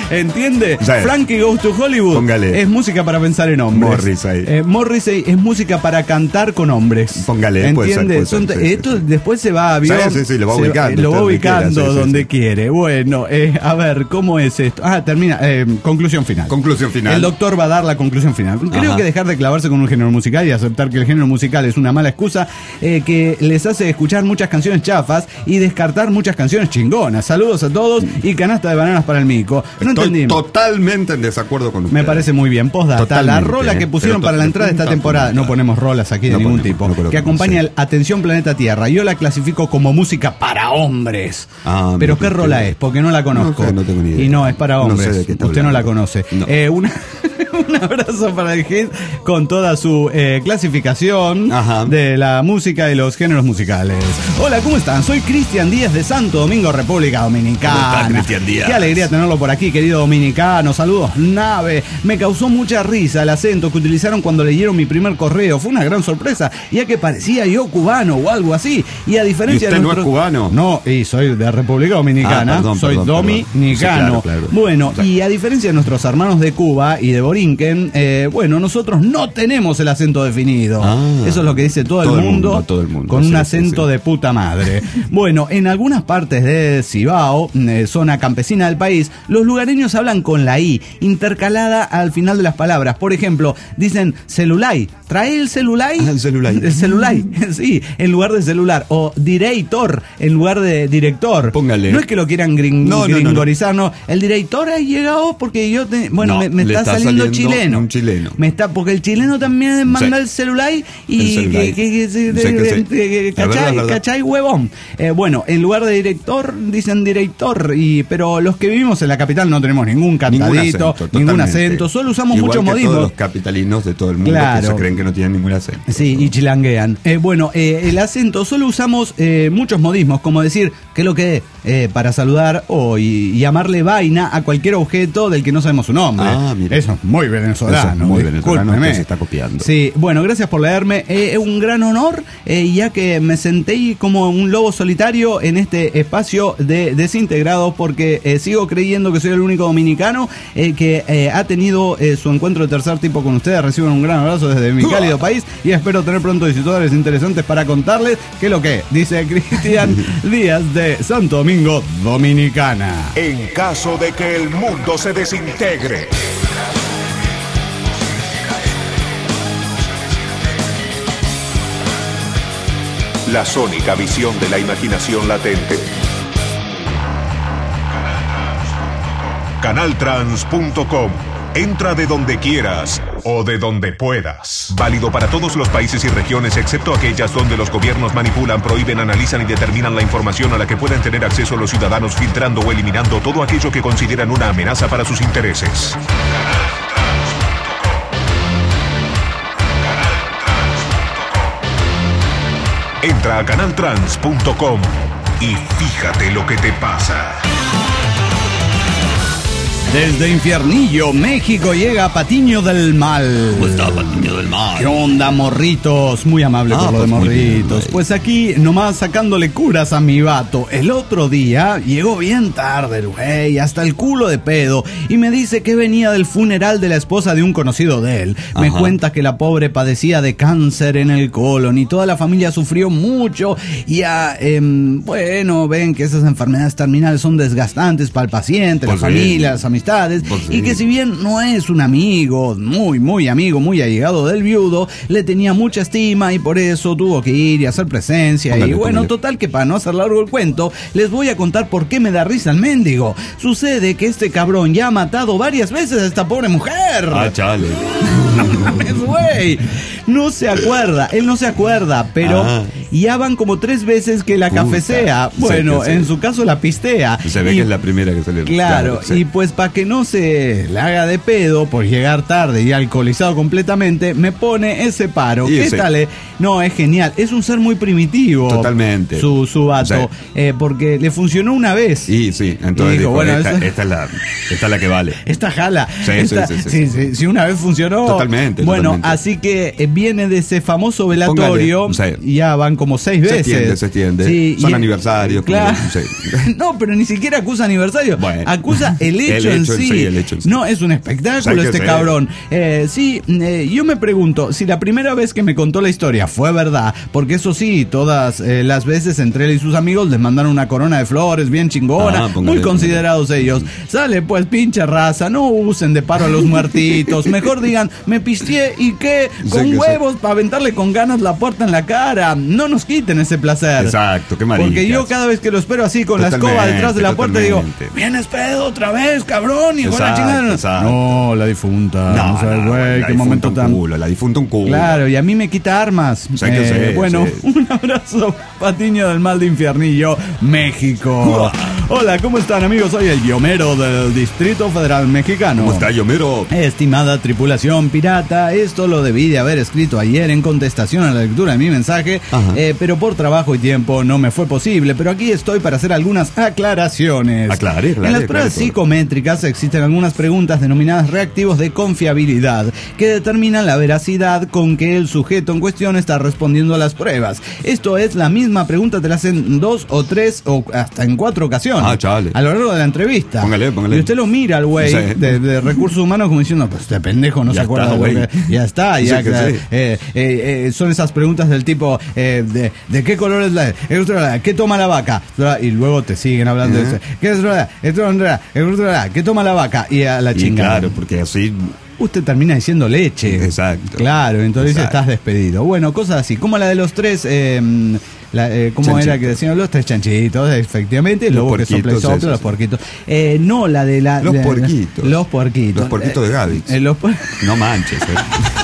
¿Entiende? Sí. Frankie Goes to Hollywood. Póngale. Es música para pensar en hombres. Morrissey. Eh, Morrissey es música para cantar con hombres. Póngale, puede ser, ¿Entiende? puede ser, Son- sí, sí, esto sí. después se va a avión. Sí, sí, sí, lo va se- ubicando, Lo va usted donde ubicando quiera, sí, sí, donde sí. quiere. Bueno, eh, a ver, ¿cómo es esto? Ah, termina. eh, conclusión final. Conclusión final. El doctor va a dar la conclusión final. Creo Ajá. que dejar de clavarse con un género musical y aceptar que el género musical es una mala excusa eh, que les hace escuchar muchas canciones chafas y descartar muchas canciones chingonas. Saludos a todos y canasta de bananas para el mico. No Estoy entendí. totalmente en desacuerdo con usted. Me parece muy bien. Postdata, la Totalmente, rola que eh, pusieron pero para la to- entrada de esta punta a temporada, punta. no ponemos rolas aquí de No ningún ponemos, tipo, no colocamos, que acompaña sí. el Atención Planeta Tierra. Yo la clasifico como música para hombres. Ah, Pero mira, ¿qué rola qué- es? Porque no la conozco. No sé, no tengo ni idea. Y no, es para No sé hombres. de qué está Usted no la hablando. conoce. No. Eh, una... Un abrazo para el hit con toda su eh, clasificación Ajá. de la música y los géneros musicales. Hola, ¿cómo están? Soy Cristian Díaz de Santo Domingo, República Dominicana. ¿Cómo está, Cristian Díaz? Qué alegría tenerlo por aquí, querido dominicano. Saludos, nave. Me causó mucha risa el acento que utilizaron cuando leyeron mi primer correo. Fue una gran sorpresa, ya que parecía yo cubano o algo así. Y a diferencia ¿Y usted de no nuestros- es cubano? No, y soy de República Dominicana. Ah, perdón, soy perdón, perdón. dominicano. Sí, claro, claro. Bueno, Sí. y a diferencia de nuestros hermanos de Cuba y de Borinquen, eh, bueno, nosotros no tenemos el acento definido. Ah. Eso es lo que dice todo, Todo el, el mundo, mundo, todo el mundo, con sí, un sí, acento sí. de puta madre. Bueno, en algunas partes de Cibao, eh, zona campesina del país, los lugareños hablan con la I, intercalada al final de las palabras. Por ejemplo, dicen celulay. ¿Trae el celulay? Ah, el celulay. El celulay, sí, en lugar de celular. O director en lugar de director. Póngale. No es que lo quieran gring- No, no, no, no. gringorizar, no. El director ha llegado porque yo, te- bueno, No, me, me le está, está saliendo, saliendo chileno. un chileno. Me está, porque el chileno también manda Sí. el celular y El celular. que, que, que, se- Sí, que sí. que- La verdad, ¿cachai? la verdad. ¿Cachai, huevón? Eh, bueno, en lugar de director dicen director, y pero los que vivimos en la capital no tenemos ningún cantadito, Ningún acento, ningún totalmente. acento, solo usamos Igual muchos que modismos. todos los capitalinos de todo el mundo Claro. que se creen que no tienen ningún acento. Sí, y chilanguean. Eh, bueno, eh, el acento, solo usamos eh, muchos modismos, como decir, ¿qué es lo que es? Eh, para saludar o y, y llamarle vaina a cualquier objeto del que no sabemos su nombre. Ah, mira. Eso es muy venezolano. Eso es muy venezolano, discúlpeme. que se está copiando. Sí, bueno, gracias por leerme. Eh, es un gran honor, eh, ya que me senté como un lobo solitario en este espacio de desintegrados, porque eh, sigo creyendo que soy el único dominicano eh, que eh, ha tenido eh, su encuentro de tercer tipo con ustedes. Reciban un gran abrazo desde mi cálido país y espero tener pronto visitadores interesantes para contarles qué es lo que dice Cristian Díaz de Santo Domingo, Dominicana. En caso de que el mundo se desintegre. La sónica visión de la imaginación latente. Canaltrans punto com. Entra de donde quieras o de donde puedas. Válido para todos los países y regiones, excepto aquellas donde los gobiernos manipulan, prohíben, analizan y determinan la información a la que pueden tener acceso los ciudadanos, filtrando o eliminando todo aquello que consideran una amenaza para sus intereses. Entra a canaltrans punto com y fíjate lo que te pasa. Desde Infiernillo, México, llega Patiño del Mal. ¿Cómo está, Patiño del Mal? ¿Qué onda, morritos? Muy amable Ah, por lo de pues muy bien, morritos. güey. Pues aquí, nomás sacándole curas a mi vato. El otro día llegó bien tarde el güey, hasta el culo de pedo, y me dice que venía del funeral de la esposa de un conocido de él. Me Ajá. cuenta que la pobre padecía de cáncer en el colon y toda la familia sufrió mucho. Y ah, em, bueno, ven que esas enfermedades terminales son desgastantes para el paciente, Pues la sí. familia, las amistades. Pues Y sí. que si bien no es un amigo, muy, muy amigo, muy allegado del viudo, le tenía mucha estima y por eso tuvo que ir y hacer presencia. Póngale, y bueno, póngale. total que para no hacer largo el cuento, les voy a contar por qué me da risa el mendigo. Sucede que este cabrón ya ha matado varias veces a esta pobre mujer. Ah, chale. No mames, güey. No se acuerda, él no se acuerda, pero Ah. ya van como tres veces que la Puta. cafecea. Sí, Bueno, que sí. en su caso la pistea. Se ve Y- que es la primera que salió. Claro, sí. y pues para que no se le haga de pedo por llegar tarde y alcoholizado completamente, me pone ese paro. Y ¿Qué sí. tal? eh? No, es genial. Es un ser muy primitivo. Totalmente. Su, su vato. Sí. eh, porque le funcionó una vez. Y sí, entonces Dijo, dijo, bueno, esta, eso- esta es la, esta es la que vale. Esta jala. Sí, Esta- sí, sí, sí. sí, sí, si una vez funcionó, Totalmente. totalmente. Bueno, totalmente. así que eh, viene de ese famoso velatorio. Póngale, sí. Y ya van como seis Se veces. extiende, se extiende. Sí, Son y- aniversarios. Claro. como- sí. No, pero ni siquiera acusa aniversario. Bueno. Acusa el hecho, El en, hecho en sí. sí, el hecho en sí. No, es un espectáculo Hay que este ser. cabrón. Eh, sí, eh, yo me pregunto, si la primera vez que me contó la historia fue verdad, porque eso sí, todas eh, las veces entre él y sus amigos les mandaron una corona de flores bien chingona, Ah, póngale, muy considerados ellos. Sale pues pinche raza, no usen de paro a los muertitos, mejor digan, me pisteé y qué, con Sí, que huevos para aventarle con ganas la puerta en la cara. No nos quiten ese placer. Exacto, qué maricas. Porque yo cada vez que lo espero así con la escoba Totalmente, detrás de la puerta digo, totalmente. vienes pedo otra vez, cabrón, hijo de la Exacto, chingada. exacto. No, la difunta. No, No, sabes, no, güey, la qué difunta momento un tan. culo, la difunta un culo. Claro, y a mí me quita armas. O sea, que Eh, sí, bueno, sí. un abrazo, Patiño del Mal de Infiernillo, México. Hola, ¿cómo están, amigos? Soy el Guiomero del Distrito Federal Mexicano. ¿Cómo está, Yomero? Estimada tripulación pirata, esto lo debí de haber escrito ayer en contestación a la lectura de mi mensaje, eh, pero por trabajo y tiempo no me fue posible, pero aquí estoy para hacer algunas aclaraciones. Aclare, aclare, en las aclare pruebas todo. psicométricas existen algunas preguntas denominadas reactivos de confiabilidad que determinan la veracidad con que el sujeto en cuestión está respondiendo a las pruebas. Esto es, la misma pregunta te la hacen dos o tres o hasta en cuatro ocasiones Ah, chale. a lo largo de la entrevista. Póngale, póngale. Y usted lo mira al güey Sí. de, de recursos humanos como diciendo, pues este pendejo no Ya se acuerda está, de lo güey. que- ya está, ya Sí, que que- sí. eh, eh, eh, son esas preguntas del tipo eh, de, de qué color es la, es- qué toma la vaca, y luego te siguen hablando de eso. ¿Qué es la- es la- es la- qué toma la vaca? Y a la Y chingada. claro, porque así. Usted termina diciendo leche. Exacto. Claro, entonces Exacto. estás despedido. Bueno, cosas así. Como la de los tres, eh, la, eh, ¿cómo Chanchitos. era que decían? Los tres chanchitos, efectivamente. Los Lobo que sopla y puerquitos, sopla, eso, los sí. puerquitos. Eh, no, la de la... Los la- puerquitos. Los puerquitos. Los puerquitos de Gavix. Eh, los puer- No manches, eh.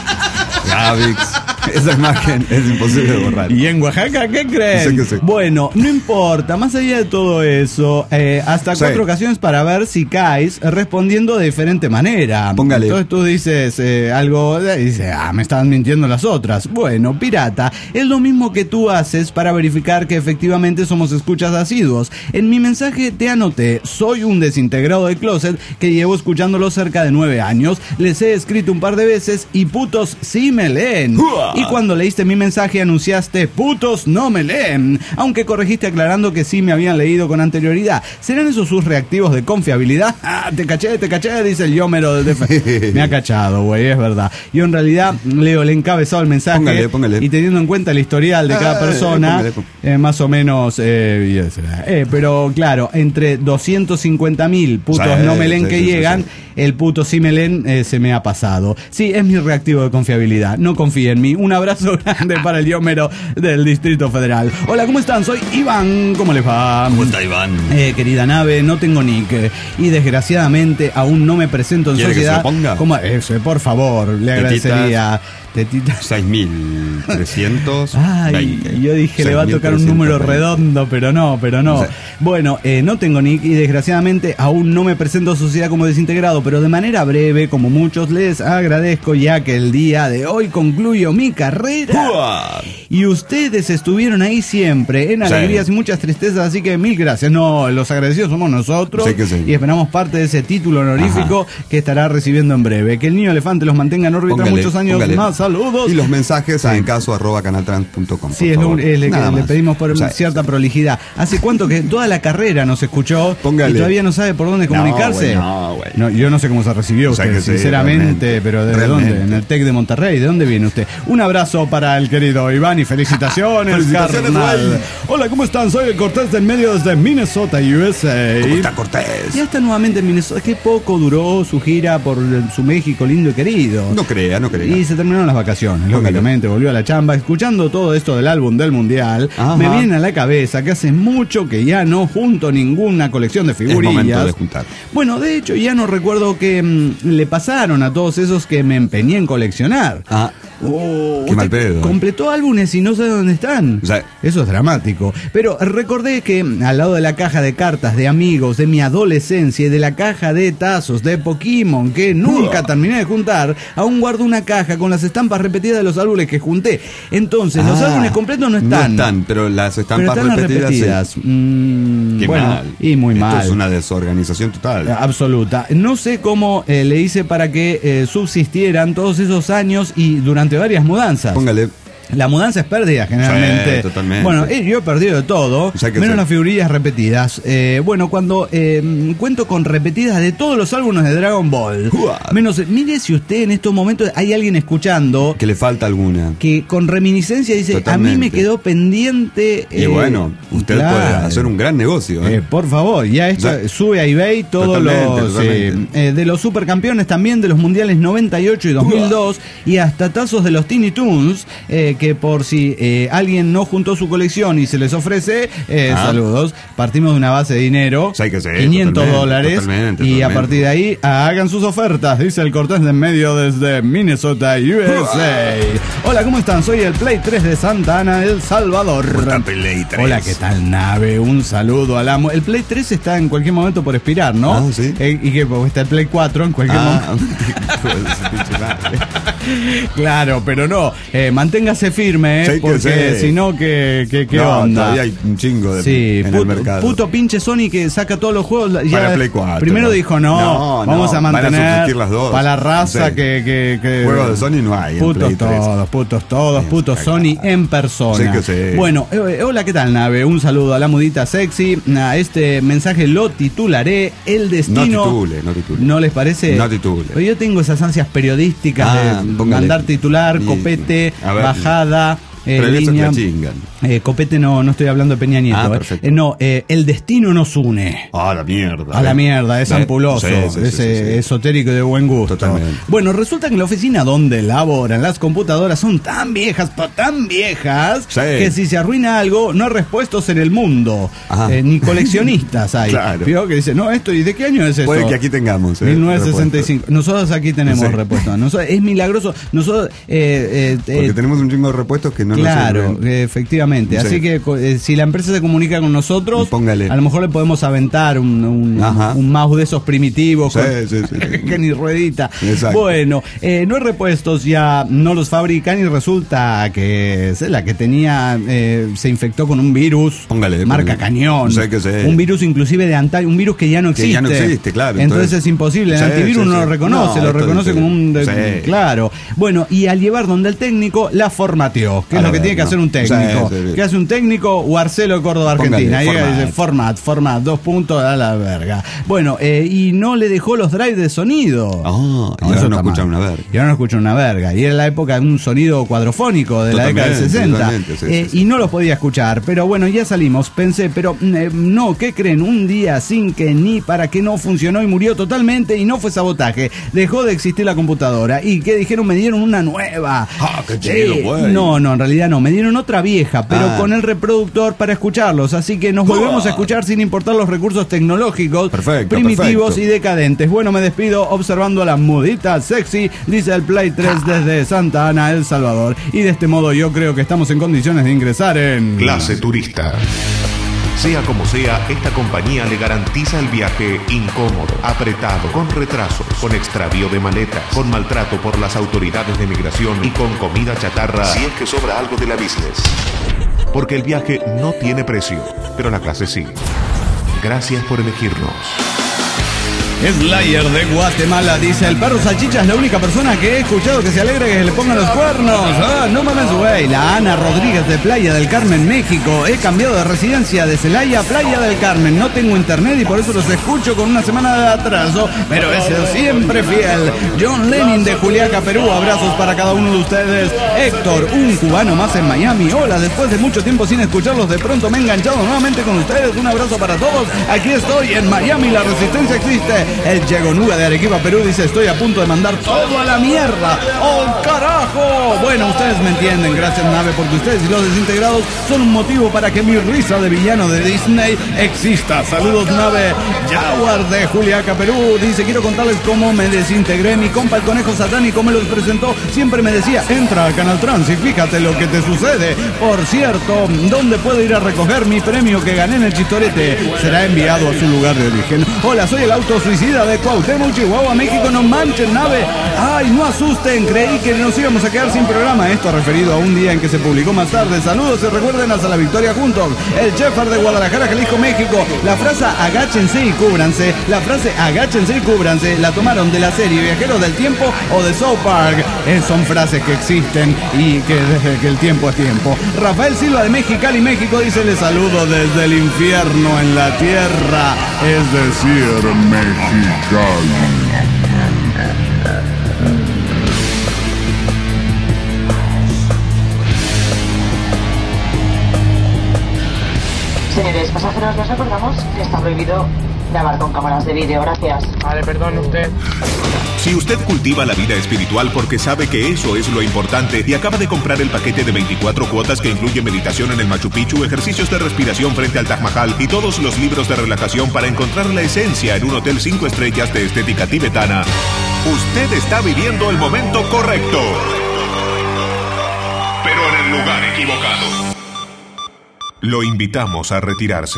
Gavix. Esa imagen es imposible de borrar. ¿Y en Oaxaca qué creen? Sí que sí. Bueno, no importa, más allá de todo eso, eh, hasta Sí. cuatro ocasiones para ver si caes respondiendo de diferente manera. Póngale. Entonces tú dices eh, algo y dices, ah, me estaban mintiendo las otras. Bueno, pirata, es lo mismo que tú haces para verificar que efectivamente somos escuchas asiduos. En mi mensaje te anoté, soy un desintegrado de closet que llevo escuchándolo cerca de nueve años, les he escrito un par de veces y putos sí me leen. ¡Uah! Y cuando leíste mi mensaje anunciaste, putos no me leen, aunque corregiste aclarando que sí me habían leído con anterioridad. ¿Serán esos sus reactivos de confiabilidad? Ah, te caché, te caché, dice el Yomero del def- Me ha cachado, güey, es verdad. Yo en realidad leo el encabezado del mensaje Póngale, póngale. y teniendo en cuenta el historial de cada Ah, persona, póngale, póngale. eh, más o menos, eh, y eso, eh, pero claro, entre doscientos cincuenta mil putos Sí, no me leen sí, que sí, sí, llegan, sí. el puto sí me leen eh, se me ha pasado. Sí, es mi reactivo de confiabilidad. No confíe en mí. Un abrazo grande para el Yomero del Distrito Federal. Hola, ¿cómo están? Soy Iván. ¿Cómo les va? ¿Cómo está, Iván? Eh, querida nave, no tengo nick eh, y desgraciadamente aún no me presento en ¿Quiere que se sociedad. lo ponga? ¿Cómo? Ese, por favor, le Tetitas. agradecería. Tetitas. seis mil trescientos Ay, yo dije, le va a tocar un número redondo, pero no, pero no. No sé. Bueno, eh, no tengo nick y desgraciadamente aún no me presento a sociedad como desintegrado, pero de manera breve, como muchos, les agradezco ya que el día de hoy concluyo mi carrera. Y ustedes estuvieron ahí siempre, en Sí. alegrías y muchas tristezas, así que mil gracias. No, los agradecidos somos nosotros Sí que sí. y esperamos parte de ese título honorífico que estará recibiendo en breve. Que el niño elefante los mantenga en órbita Póngale, muchos años póngale. más. Saludos. Y los mensajes a encaso arroba canaltrans punto com. Sí, por es lo, favor. es le, Nada le más. pedimos por O sea, cierta prolijidad. ¿Hace cuánto que toda la carrera nos escuchó Póngale. y todavía no sabe por dónde No, comunicarse? güey, no, güey. No, yo no sé cómo se recibió O sea usted, que sí, sinceramente, realmente, pero ¿de realmente. dónde? En el TEC de Monterrey. ¿De dónde viene usted? Un abrazo para el querido Iván y felicitaciones, Felicitaciones, carnal. güey. Hola, ¿cómo están? Soy el Cortés del Medio desde Minnesota, U S A. ¿Cómo está Cortés? Ya está nuevamente en Minnesota. Qué poco duró su gira por su México lindo y querido. No crea, no crea. Y se terminaron las vacaciones, Póngale. lógicamente, volvió a la chamba. Escuchando todo esto del álbum del Mundial, Ajá. me viene a la cabeza que hace mucho que ya no junto ninguna colección de Es figurillas. momento de juntar. Bueno, de hecho, ya no recuerdo qué mm, le pasaron a todos esos que me empeñé en coleccionar. Ah. Oh, Qué mal pedo. Completó álbumes y no sé dónde están. O sea, eso es dramático. Pero recordé que al lado de la caja de cartas de amigos de mi adolescencia y de la caja de tazos de Pokémon que nunca terminé de juntar, aún guardo una caja con las estampas repetidas de los álbumes que junté. Entonces, los ah, álbumes completos no están. No están, pero las estampas pero están repetidas. repetidas. Sí. Mm, Qué bueno, mal. y muy Esto mal. es una desorganización total. Absoluta. No sé cómo eh, le hice para que eh, subsistieran todos esos años y durante varias mudanzas. Póngale. La mudanza es pérdida generalmente. Sí, totalmente. Bueno, eh, yo he perdido de todo, O sea que menos sí. las figurillas repetidas. Eh, bueno, cuando eh, cuento con repetidas de todos los álbumes de Dragon Ball, What? menos, mire si usted en estos momentos hay alguien escuchando Que le falta alguna. que con reminiscencia dice, Totalmente. a mí me quedó pendiente. Y eh, bueno, usted claro. puede hacer un gran negocio. ¿eh? Eh, por favor, ya esto O sea, sube a eBay todos totalmente, los totalmente. eh, eh, de los supercampeones también, de los mundiales noventa y ocho y dos mil dos y hasta tazos de los Tiny Toons, eh, que por si eh, alguien no juntó su colección y se les ofrece, eh, Ah. saludos, partimos de una base de dinero, Sí, que sí, quinientos totalmente, dólares totalmente, y a totalmente. partir de ahí hagan sus ofertas, dice el Cortés de en medio desde Minnesota, U S A. Hola, ¿cómo están? Soy el Play tres de Santa Ana, El Salvador. Play tres? Hola, ¿qué tal, nave? Un saludo al amo. El Play tres está en cualquier momento por expirar, ¿no? Ah, ¿sí? Eh, y que porque está el Play cuatro en cualquier Ah, momento. hijo de su pinche madre. Claro, pero no. Eh, manténgase firme, ¿eh? Sí, que porque sí. si no, ¿qué, qué, qué No, onda? todavía hay un chingo de Sí, en puto, el mercado. puto pinche Sony que saca todos los juegos. Ya Para Play cuatro, primero ¿no? dijo, no, No, vamos no, a van a mantener subsistir las dos. para la raza Sí. que, que, que- Juegos de Sony no hay en Putos Play tres. todos, putos todos, Bien, putos cagada. Sony en persona. Sí que sí. Bueno, eh, hola, ¿qué tal, nave? Un saludo a la mudita sexy. A este mensaje lo titularé El destino. No titule, no titule. ¿No les parece? No titule. Pero yo tengo esas ansias periodísticas Ah, de póngale. mandar titular, Y- copete, a ver. bajada. Eh, Pero eso te línea. la chingan. Eh, copete no, no estoy hablando de Peña Nieto. Ah, eh. perfecto. Eh, no, eh, el destino nos une. Ah, la mierda. A la eh. mierda, es Sí, ampuloso, sí, sí, sí, es sí, eh, sí. esotérico y de buen gusto. Totalmente. Bueno, resulta que la oficina donde laboran las computadoras son tan viejas, pero tan viejas, Sí. que si se arruina algo, no hay repuestos en el mundo. Ajá. Eh, ni coleccionistas hay. Claro. Vio que dice, no, esto, ¿y de qué año es esto? Puede que aquí tengamos. eh, mil novecientos sesenta y cinco. repuestos. Nosotros aquí tenemos Sí. repuestos. Nosotros, es milagroso. Nosotros, eh, eh, Porque eh, tenemos un chingo de repuestos que no claro, nos sirven. eh, efectivamente. Sí. Así que co- eh, si la empresa se comunica con nosotros, Póngale. a lo mejor le podemos aventar un, un, Ajá. un mouse de esos primitivos Sí, con- sí, sí, sí. que ni ruedita. Exacto. Bueno, eh, no hay repuestos, ya no los fabrican y resulta que es la que tenía eh, se infectó con un virus, Póngale, marca póngale. cañón, Sé que sé. un virus inclusive de antaño, un virus que ya no existe. Que ya no existe, claro, Entonces, entonces- es imposible. El Sí, antivirus sí, no sí. lo reconoce, No, lo esto reconoce es- como un de- sí. claro. Bueno, y al llevar donde el técnico la formateó, que A es la lo que tiene que verga. hacer un técnico. Sí, sí, sí. ¿Qué hace un técnico? Marcelo de Córdoba, Argentina. Póngale, Ahí format. dice format, format, dos puntos a la verga. Bueno, eh, y no le dejó los drives de sonido. Ah, y ahora eso no está escuchan mal. una verga. Y ahora no escuchan una verga. Y era la época de un sonido cuadrofónico de la década del Totalmente, sesenta. totalmente, sí, Eh, sí, sí. Y no los podía escuchar. Pero bueno, ya salimos. Pensé, pero eh, no, ¿qué creen? Un día sin que ni para que no funcionó y murió totalmente y no fue sabotaje. Dejó de existir la computadora. ¿Y qué dijeron? Me dieron una nueva. Ah, qué Sí, chido, güey. no, no, en realidad no. Me dieron otra vieja, pero Ah. con el reproductor para escucharlos. Así que nos volvemos a escuchar sin importar los recursos tecnológicos Perfecto, primitivos perfecto. y decadentes. Bueno, me despido observando a la mudita sexy, dice el Play tres desde Santa Ana, El Salvador. Y de este modo yo creo que estamos en condiciones de ingresar en... Clase turista. Sea como sea, esta compañía le garantiza el viaje incómodo, apretado, con retrasos, con extravío de maletas, con maltrato por las autoridades de migración y con comida chatarra si es que sobra algo de la business. Porque el viaje no tiene precio, pero la clase sí. Gracias por elegirnos. Slayer de Guatemala dice: el perro salchicha es la única persona que he escuchado que se alegra que le pongan los cuernos. Ah, no mames, güey. La Ana Rodríguez de Playa del Carmen, México. He cambiado de residencia de Celaya a Playa del Carmen. No tengo internet y por eso los escucho con una semana de atraso, pero he sido siempre fiel. John Lenin de Juliaca, Perú. Abrazos para cada uno de ustedes. Héctor, un cubano más en Miami. Hola, después de mucho tiempo sin escucharlos, de pronto me he enganchado nuevamente con ustedes. Un abrazo para todos. Aquí estoy en Miami, la resistencia existe. El Yagonuga de Arequipa, Perú, dice: estoy a punto de mandar todo a la mierda. ¡Oh, carajo! Bueno, ustedes me entienden. Gracias, Nave, porque ustedes y los desintegrados son un motivo para que mi risa de villano de Disney exista. Saludos, Nave. Jaguar de Juliaca, Perú, dice: quiero contarles cómo me desintegré. Mi compa el conejo satánico me los presentó. Siempre me decía: entra a Canal Trans y fíjate lo que te sucede. Por cierto, ¿dónde puedo ir a recoger mi premio que gané en el Chistorete? Será enviado a su lugar de origen. Hola, soy el autosuicida de Cuauhtémoc, Chihuahua, México. No manchen, Nave. Ay, no asusten, creí que nos íbamos a quedar sin programa. Esto referido a un día en que se publicó más tarde. Saludos y recuerden hasta la victoria juntos. El Shepard de Guadalajara, Jalisco, México. La frase agáchense y cúbranse. La frase agáchense y cúbranse la tomaron de la serie Viajeros del Tiempo o de South Park. Eh, son frases que existen y que desde que el tiempo es tiempo. Rafael Silva de Mexicali, México, dice: les saludo desde el infierno en la tierra, es decir, Mexicali. Señores pasajeros, les recordamos que está prohibido grabar con cámaras de vídeo. Gracias. Vale, perdón usted. Si usted cultiva la vida espiritual porque sabe que eso es lo importante y acaba de comprar el paquete de veinticuatro cuotas que incluye meditación en el Machu Picchu, ejercicios de respiración frente al Taj Mahal y todos los libros de relajación para encontrar la esencia en un hotel cinco estrellas de estética tibetana, usted está viviendo el momento correcto, pero en el lugar equivocado. Lo invitamos a retirarse.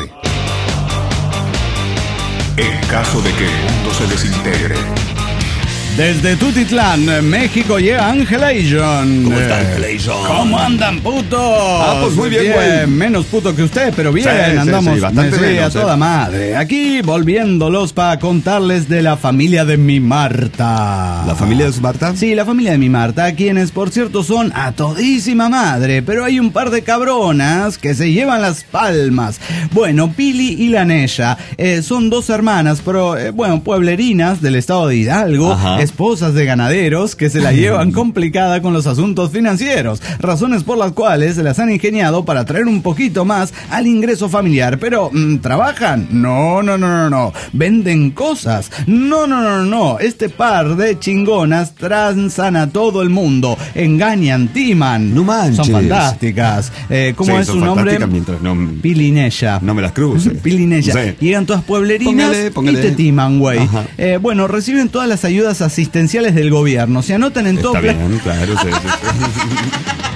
En caso de que el mundo se desintegre. Desde Tutitlán, México, llega Angelation. ¿Cómo está Angelation? ¿Cómo andan, putos? Ah, pues muy bien, güey. Menos puto que usted, pero bien, sí, andamos sí, sí, bastante sí, menos, a toda eh. madre. Aquí volviéndolos para contarles de la familia de mi Marta. ¿La familia de su Marta? Sí, la familia de mi Marta, quienes por cierto son a todísima madre, pero hay un par de cabronas que se llevan las palmas. Bueno, Pili y la Neya eh, son dos hermanas, pero eh, bueno, pueblerinas del estado de Hidalgo. Ajá. Esposas de ganaderos que se la llevan complicada con los asuntos financieros, razones por las cuales se las han ingeniado para traer un poquito más al ingreso familiar. Pero, ¿trabajan? No, no, no, no, no. ¿Venden cosas? No, no, no, no. Este par de chingonas transan a todo el mundo, engañan, timan. No manches. Son fantásticas. Eh, ¿Cómo Sí, es son su nombre? fantásticas mientras no- Pilinella. No me las cruce. Pilinella. Sí. Llegan todas pueblerinas Póngale, póngale. y te timan, güey. Ajá. Eh, bueno, reciben todas las ayudas asistenciales del gobierno. Se anotan en todo Está plan- bien, claro, sí, sí, sí.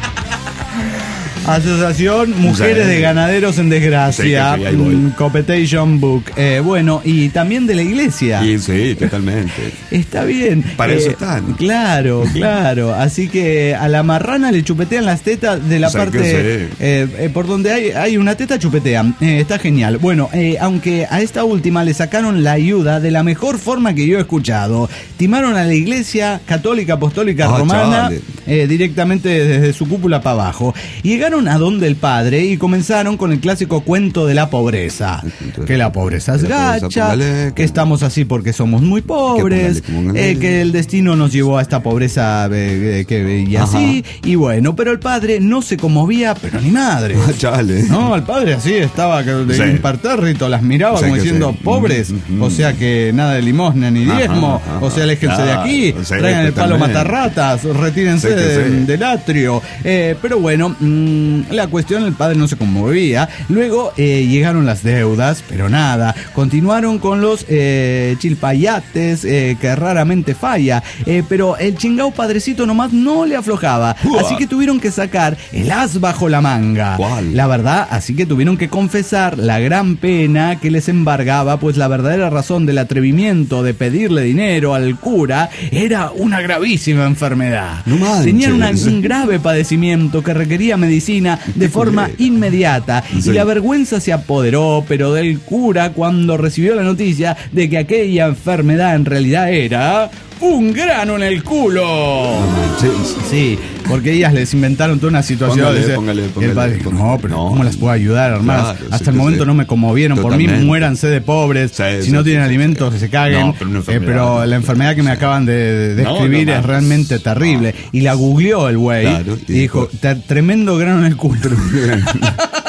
Asociación Mujeres Sí. de Ganaderos en Desgracia, Sí, que sí, ahí voy. mm, Competition Book. Eh, bueno, y también de la iglesia. Sí, sí, totalmente. Está bien. Para Eh, eso están. Claro, claro. Así que a la marrana le chupetean las tetas de la O sea, parte que sí. eh, eh, por donde hay, hay una teta, chupetean. Eh, está genial. Bueno, eh, aunque a esta última le sacaron la ayuda de la mejor forma que yo he escuchado. Timaron a la iglesia católica apostólica Ah, romana chale. eh, directamente desde su cúpula para abajo. Llegaron a donde el padre y comenzaron con el clásico cuento de la pobreza. Que la pobreza es Que la pobreza, gacha, póngale, que estamos así porque somos muy pobres, póngale, póngale. eh, que el destino nos llevó a esta pobreza eh, eh, que, y así. Y bueno, pero el padre no se conmovía, pero ni madre. Ah, chale. No, el padre así estaba que de Sí. impertérrito, las miraba O sea como que diciendo sí. pobres, Mm, mm, o sea que nada de limosna ni Ajá, diezmo, ajá. o sea, aléjense de Claro, aquí, sí, traigan el palo totalmente. matarratas, retírense Sí que de- sí. del atrio. Eh, pero bueno, mm, la cuestión, el padre no se conmovía. Luego eh, llegaron las deudas, pero nada. Continuaron con los eh, chilpayates, eh, que raramente falla. Eh, pero el chingao padrecito nomás no le aflojaba. Uah. Así que tuvieron que sacar el as bajo la manga. ¿Cuál? La verdad, así que tuvieron que confesar la gran pena que les embargaba, pues la verdadera razón del atrevimiento de pedirle dinero al cura era una gravísima enfermedad. No manches. Tenían una- un grave padecimiento que requería medicina de forma culera. inmediata Sí. y la vergüenza se apoderó, pero del cura cuando recibió la noticia de que aquella enfermedad en realidad era un grano en el culo. No manches. Sí, porque ellas les inventaron toda una situación. Póngale, dice, póngale, y el póngale, padre dijo, póngale. no, pero No. ¿cómo las puedo ayudar, hermanas? Claro, sí Hasta el que momento sí. no me conmovieron. Por mí, Totalmente. muéranse de pobres. Sí, si sí, no sí, tienen sí, alimentos, que se caguen. No, pero una Eh, enfermedad. pero la enfermedad que me acaban de, de No, describir no es mames. realmente terrible. Y la googleó el güey. Claro, y dijo, "Te- tremendo grano en el culo".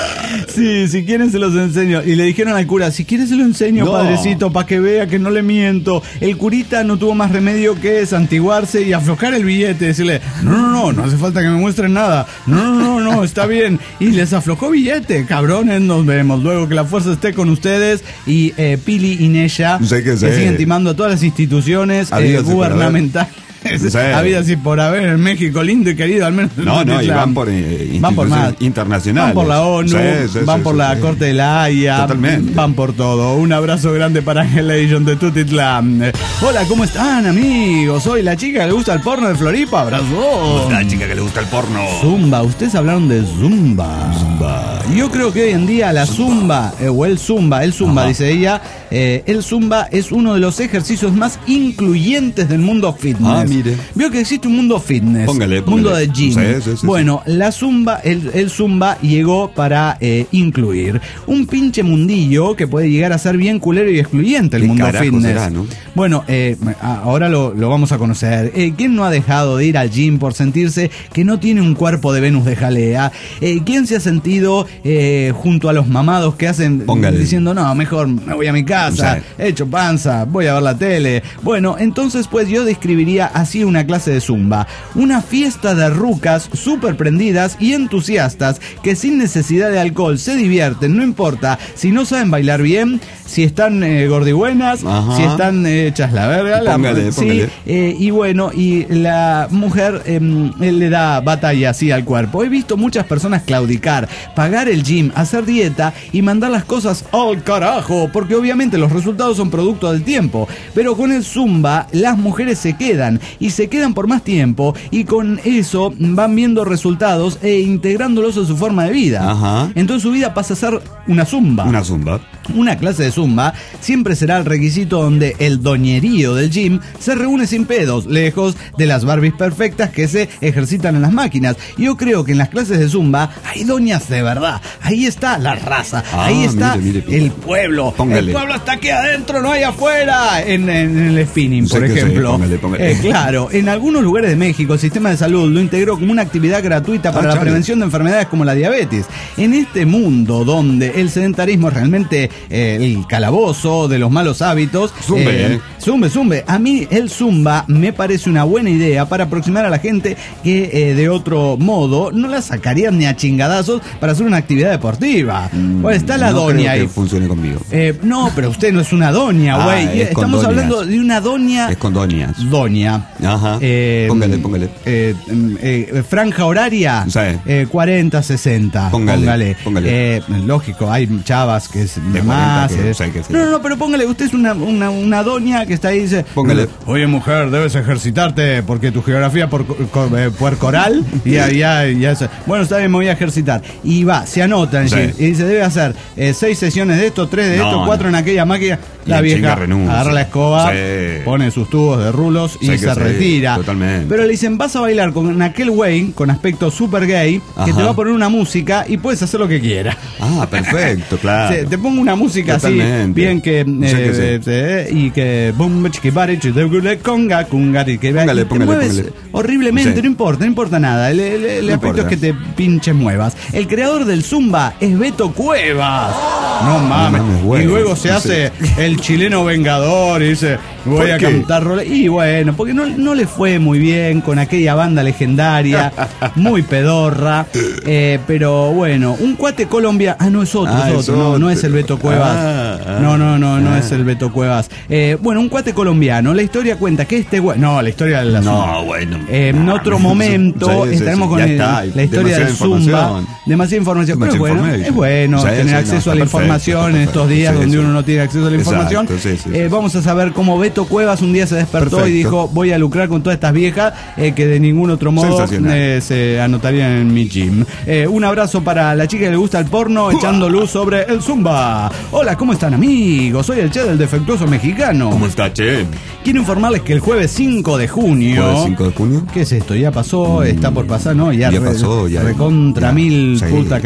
Sí, si quieren se los enseño. Y le dijeron al cura, si quieren se lo enseño, No. padrecito, para que vea que no le miento. El curita no tuvo más remedio que santiguarse y aflojar el billete, decirle, no, no, no, no hace falta que me muestren nada. No, no, no, no, está bien. Y les aflojó billete, cabrones, nos vemos. Luego que la fuerza esté con ustedes. Y eh, Pili y Neya, Sé que que sé. siguen timando a todas las instituciones Había eh, sí por gubernamentales. Sí. Había así por haber en México, lindo y querido, al menos. No, no, y la- van por eh, Van por instituciones más. internacionales. Van por la ONU, Sí, sí, van sí, por sí, la sí. Corte de la Haya. Totalmente. Van por todo. Un abrazo grande para Ángel Legion de Tutitlán. Eh, Hola, ¿cómo están, amigos? Soy la chica que le gusta el porno de Floripa. Abrazo. La chica que le gusta el porno. Zumba, ustedes hablaron de Zumba. Zumba. Yo creo que hoy en día la Zumba, eh, o el Zumba, el Zumba, Ajá. dice ella, eh, el Zumba es uno de los ejercicios más incluyentes del mundo fitness. Ah, mire. Veo que existe un mundo fitness, Póngale, mundo póngale. de gym. Sí, sí, sí, bueno, la Zumba, el, el Zumba llegó para eh, incluir un pinche mundillo que puede llegar a ser bien culero y excluyente el ¿Qué mundo carajo fitness. será, no? Bueno, eh, ahora lo, lo vamos a conocer. Eh, ¿Quién no ha dejado de ir al gym por sentirse que no tiene un cuerpo de Venus de jalea? Eh, ¿Quién se ha sentido eh, junto a los mamados que hacen Póngale. diciendo, no, mejor me voy a mi casa, Sí. he hecho panza, voy a ver la tele? Bueno, entonces pues yo describiría así una clase de Zumba. Una fiesta de rucas súper prendidas y entusiastas que sin necesidad de alcohol se divierten, no importa si no saben bailar bien, si están eh, gordibuenas, Ajá. si están eh, hechas la verga. la- Póngale, sí, póngale. eh, y bueno, y la mujer eh, le da batalla así al cuerpo. He visto muchas personas claudicar, pagar el gym, hacer dieta y mandar las cosas al carajo, porque obviamente los resultados son producto del tiempo. Pero con el Zumba, las mujeres se quedan y se quedan por más tiempo y con eso van viendo resultados e integrándolos en su forma de vida. Ajá. Entonces su vida pasa a ser una Zumba. Una zumba. Una clase de Zumba siempre será el requisito donde el doñerío del gym se reúne sin pedos, lejos de las Barbies perfectas que se ejercitan en las máquinas. Yo creo que en las clases de Zumba hay doñas de verdad. Ahí está la raza, Ah, ahí está mire, mire, el pueblo. Póngale. El pueblo está aquí adentro, no hay afuera. En, en- en el spinning, Sé por que sí, ejemplo. póngale, póngale. Eh, claro, en algunos lugares de México el sistema de salud lo integró como una actividad gratuita para Ah, la chale. prevención de enfermedades como la diabetes. En este mundo donde el sedentarismo es realmente eh, el calabozo de los malos hábitos, Zumbe, eh, eh. zumbe, zumbe. A mí el Zumba me parece una buena idea para aproximar a la gente que eh, de otro modo no la sacarían ni a chingadazos para hacer una actividad deportiva. Bueno, está la no doña creo ahí. que funcione conmigo. Eh, no, pero usted no es una doña, Ah, güey. es con Estamos doñas. hablando de una doña. Es con doñas. Doña. Ajá. Eh, Póngale, póngale. eh, eh, franja horaria. Sí. eh, cuarenta, sesenta. Póngale, póngale. Eh, lógico, hay chavas que es De más. cuarenta que eh. sé que sí. No, no, no, pero póngale, usted es una, una, una doña que está ahí y dice. Póngale. Oye, mujer, debes ejercitarte porque tu geografía por, por- eh, puercoral. y ya, ya, ya es- Bueno, está bien, me voy a ejercitar. Y va, se anota en el Sí. gym, y dice, debe hacer eh, seis sesiones de esto, tres de No, esto, cuatro no. en aquella máquina. Y La en vieja chinga renuncia. agarra la escoba, Sí. pone sus tubos de rulos y Sé que se sí, retira. totalmente. Pero le dicen, vas a bailar con aquel güey con aspecto super gay que Ajá. te va a poner una música y puedes hacer lo que quieras. Ah, perfecto, claro. Sí, te pongo una música Totalmente. así, bien que, Sé que eh, sí. eh, y que boom, chiquibari, chidegule, conga, cungari, que Póngale, y te póngale, mueves póngale. horriblemente, Sí. no importa, no importa nada. El, el- el No aspecto importa. es que te pinches muevas. El creador del Zumba es Beto Cuevas. No mames. mames, güey. Y luego se Sí. hace el chileno vengador y dice, voy ¿Por a qué? cantar roles. Y bueno, porque no, no le fue muy bien con aquella banda legendaria, muy pedorra. eh, pero bueno, un cuate colombiano. Ah, no es otro, Ah, es es otro. No, no otro. es el Beto Cuevas. Ah, ah, no, no, no, no ah. es el Beto Cuevas. Eh, bueno, un cuate colombiano. La historia cuenta que este güey. No, la historia de la No, Zumba. bueno. Eh, en No, otro sí, momento sí, sí, estaremos sí, con ya el- está, la historia del demasiada Zumba. información. Demasiada información. Too much Pero bueno, information. es bueno Sí, tener sí, acceso no, a la está perfecto, información está en estos perfecto. días Sí, donde sí. uno no tiene acceso a la información. Exacto, sí, sí, Eh, sí. vamos a saber cómo Beto Cuevas un día se despertó Perfecto. y dijo, voy a lucrar con todas estas viejas eh, que de ningún otro modo Sensacional. eh, se anotarían en mi gym. Eh, un abrazo para la chica que le gusta el porno echando luz sobre el Zumba. Hola, ¿cómo están, amigos? Soy el Che del defectuoso mexicano. ¿Cómo está, che? Quiero informarles que el jueves cinco de junio... ¿Jueves cinco de junio? ¿Qué es esto? ¿Ya pasó? ¿Está por pasar? No, ya, Ya re- pasó, ya. recontra Ya, mil sí, puta está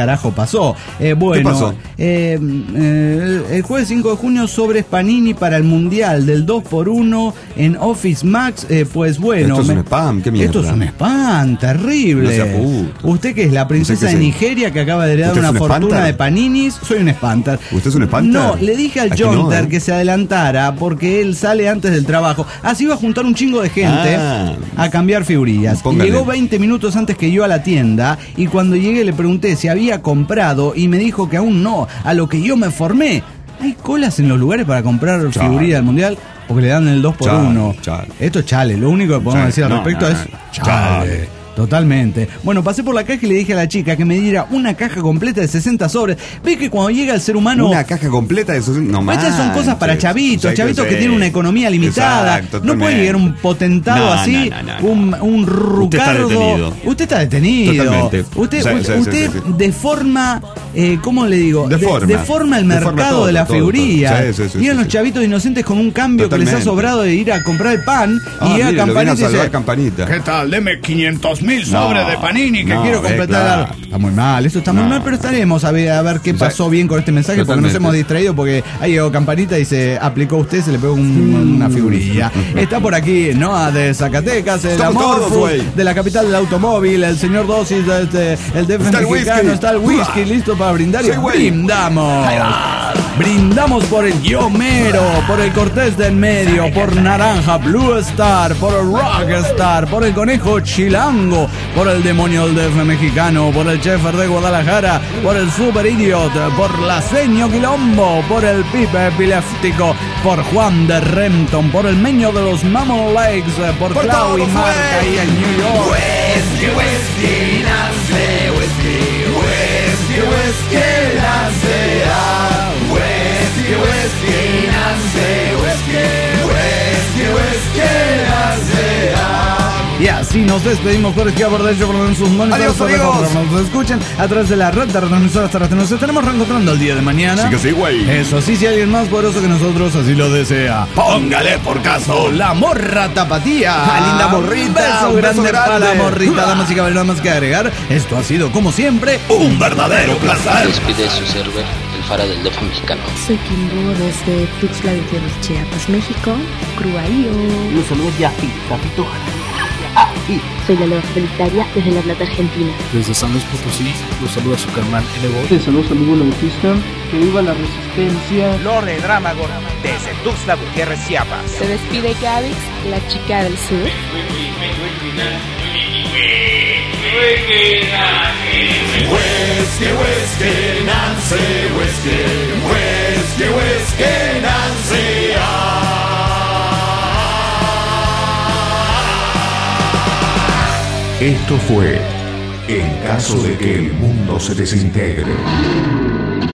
carajo pasó. Eh, bueno, ¿Qué pasó? Eh, eh, el jueves cinco de junio, sobres Panini para el Mundial del dos por uno en Office Max. Eh, pues bueno. Esto es me, un spam, qué mierda. Esto es un spam, terrible. No sea puto. Usted que es la princesa de es Nigeria que acaba de heredar ¿Usted es una un fortuna espanter? de paninis, soy un espanter. ¿Usted es un espanter? No, le dije al Es que no, Jonter ¿eh? que se adelantara porque él sale antes del trabajo. Así va a juntar un chingo de gente Ah. a cambiar figurillas. Póngale. Llegó veinte minutos antes que yo a la tienda y cuando llegué le pregunté si había comprado y me dijo que aún no, a lo que yo me formé. ¿Hay colas en los lugares para comprar Chale. figurillas del Mundial? Porque le dan el dos por uno. Chale, chale. Esto es chale, lo único que podemos Chale. decir al No, respecto no, es no. chale. Chale. Totalmente. Bueno, pasé por la caja y le dije a la chica que me diera una caja completa de sesenta sobres. Ve que cuando llega el ser humano... Una caja completa de esos. No más. Estas son cosas para chavitos, chavitos que tienen una economía limitada. Exacto, No puede llegar un potentado No, así, no, no, no, un, un rucardo. Usted está detenido. Usted está detenido. Totalmente. Usted, Sí, usted, sí, sí, usted sí, sí. deforma, eh, ¿cómo le digo? Deforma. De- deforma el Deforma mercado todo, de la todo, figuría. todo. Sí, sí, sí, Llegan sí, los sí. chavitos inocentes con un cambio que les ha Totalmente. sobrado de ir a comprar el pan Ah, y llega mire, lo viene a Campanita y salvar dice... Campanita. ¿Qué tal? Deme quinientos mil No, sobres de Panini que no, quiero eh, completar. claro. Está muy mal, esto está muy No. mal, pero estaremos a ver, a ver qué O sea, pasó bien con este mensaje porque nos totalmente. hemos distraído porque ahí llegó Campanita y se aplicó usted, se le pegó un- una figurilla. Está por aquí Noah de Zacatecas, el Estamos amor todos, Food güey. de la capital del automóvil, el señor Dosis, este, el D F Está el mexicano, whisky. está el whisky listo para brindar y Sí, güey. brindamos. Brindamos por el Yomero, por el Cortés del Medio, por Naranja Blue Star, por el Rockstar, por el Conejo Chilango, por el Demonio del D F mexicano, por el Chefer de Guadalajara, por el Super Idiot, por la Seño Quilombo, por el Pipe Epiléptico, por Juan de Renton, por el Meño de los Mammoth Lakes, por, Por Clau y todos, Marca güey. ahí en New York. Whisky, whisky, Nancy, whisky, whisky, whisky, Nancy, ah. Whisky, whisky, Nancy, whisky, whisky, whisky, Nancy, ah. Y así nos despedimos por aquí a por derecho por sus monitores. Adiós, para que amigos. nos escuchen a través de la red de retransmisoras terrestres. Nos estaremos reencontrando el día de mañana. Sí que sí, güey. Eso sí, si alguien más poderoso que nosotros así lo desea. Póngale por caso. La morra tapatía. Ah, linda morrita, Un beso un beso grande, para la grande. morrita. Damas y caballeros, nada más que agregar. Esto ha sido, como siempre, Un verdadero placer. Despide su server, el Fara del D F mexicano. Soy Kimbo desde Tuxtla Gutiérrez, Chiapas, México. Cruaío. Los saludos de Afi, Capito. Soy la Loa Solitaria desde La Plata, Argentina. Desde San Luis Potosí, los saluda su carnal N-Bo. Te saludos amigo Bautista. Que viva la resistencia. Lore Dramagor desde Tuxtla Gutiérrez, Chiapas. Se despide Gavix, la chica del sur. Whisky, whisky, Nancy, whisky, whisky, whisky, Nancy, ah. Esto fue En caso de que el mundo se desintegre.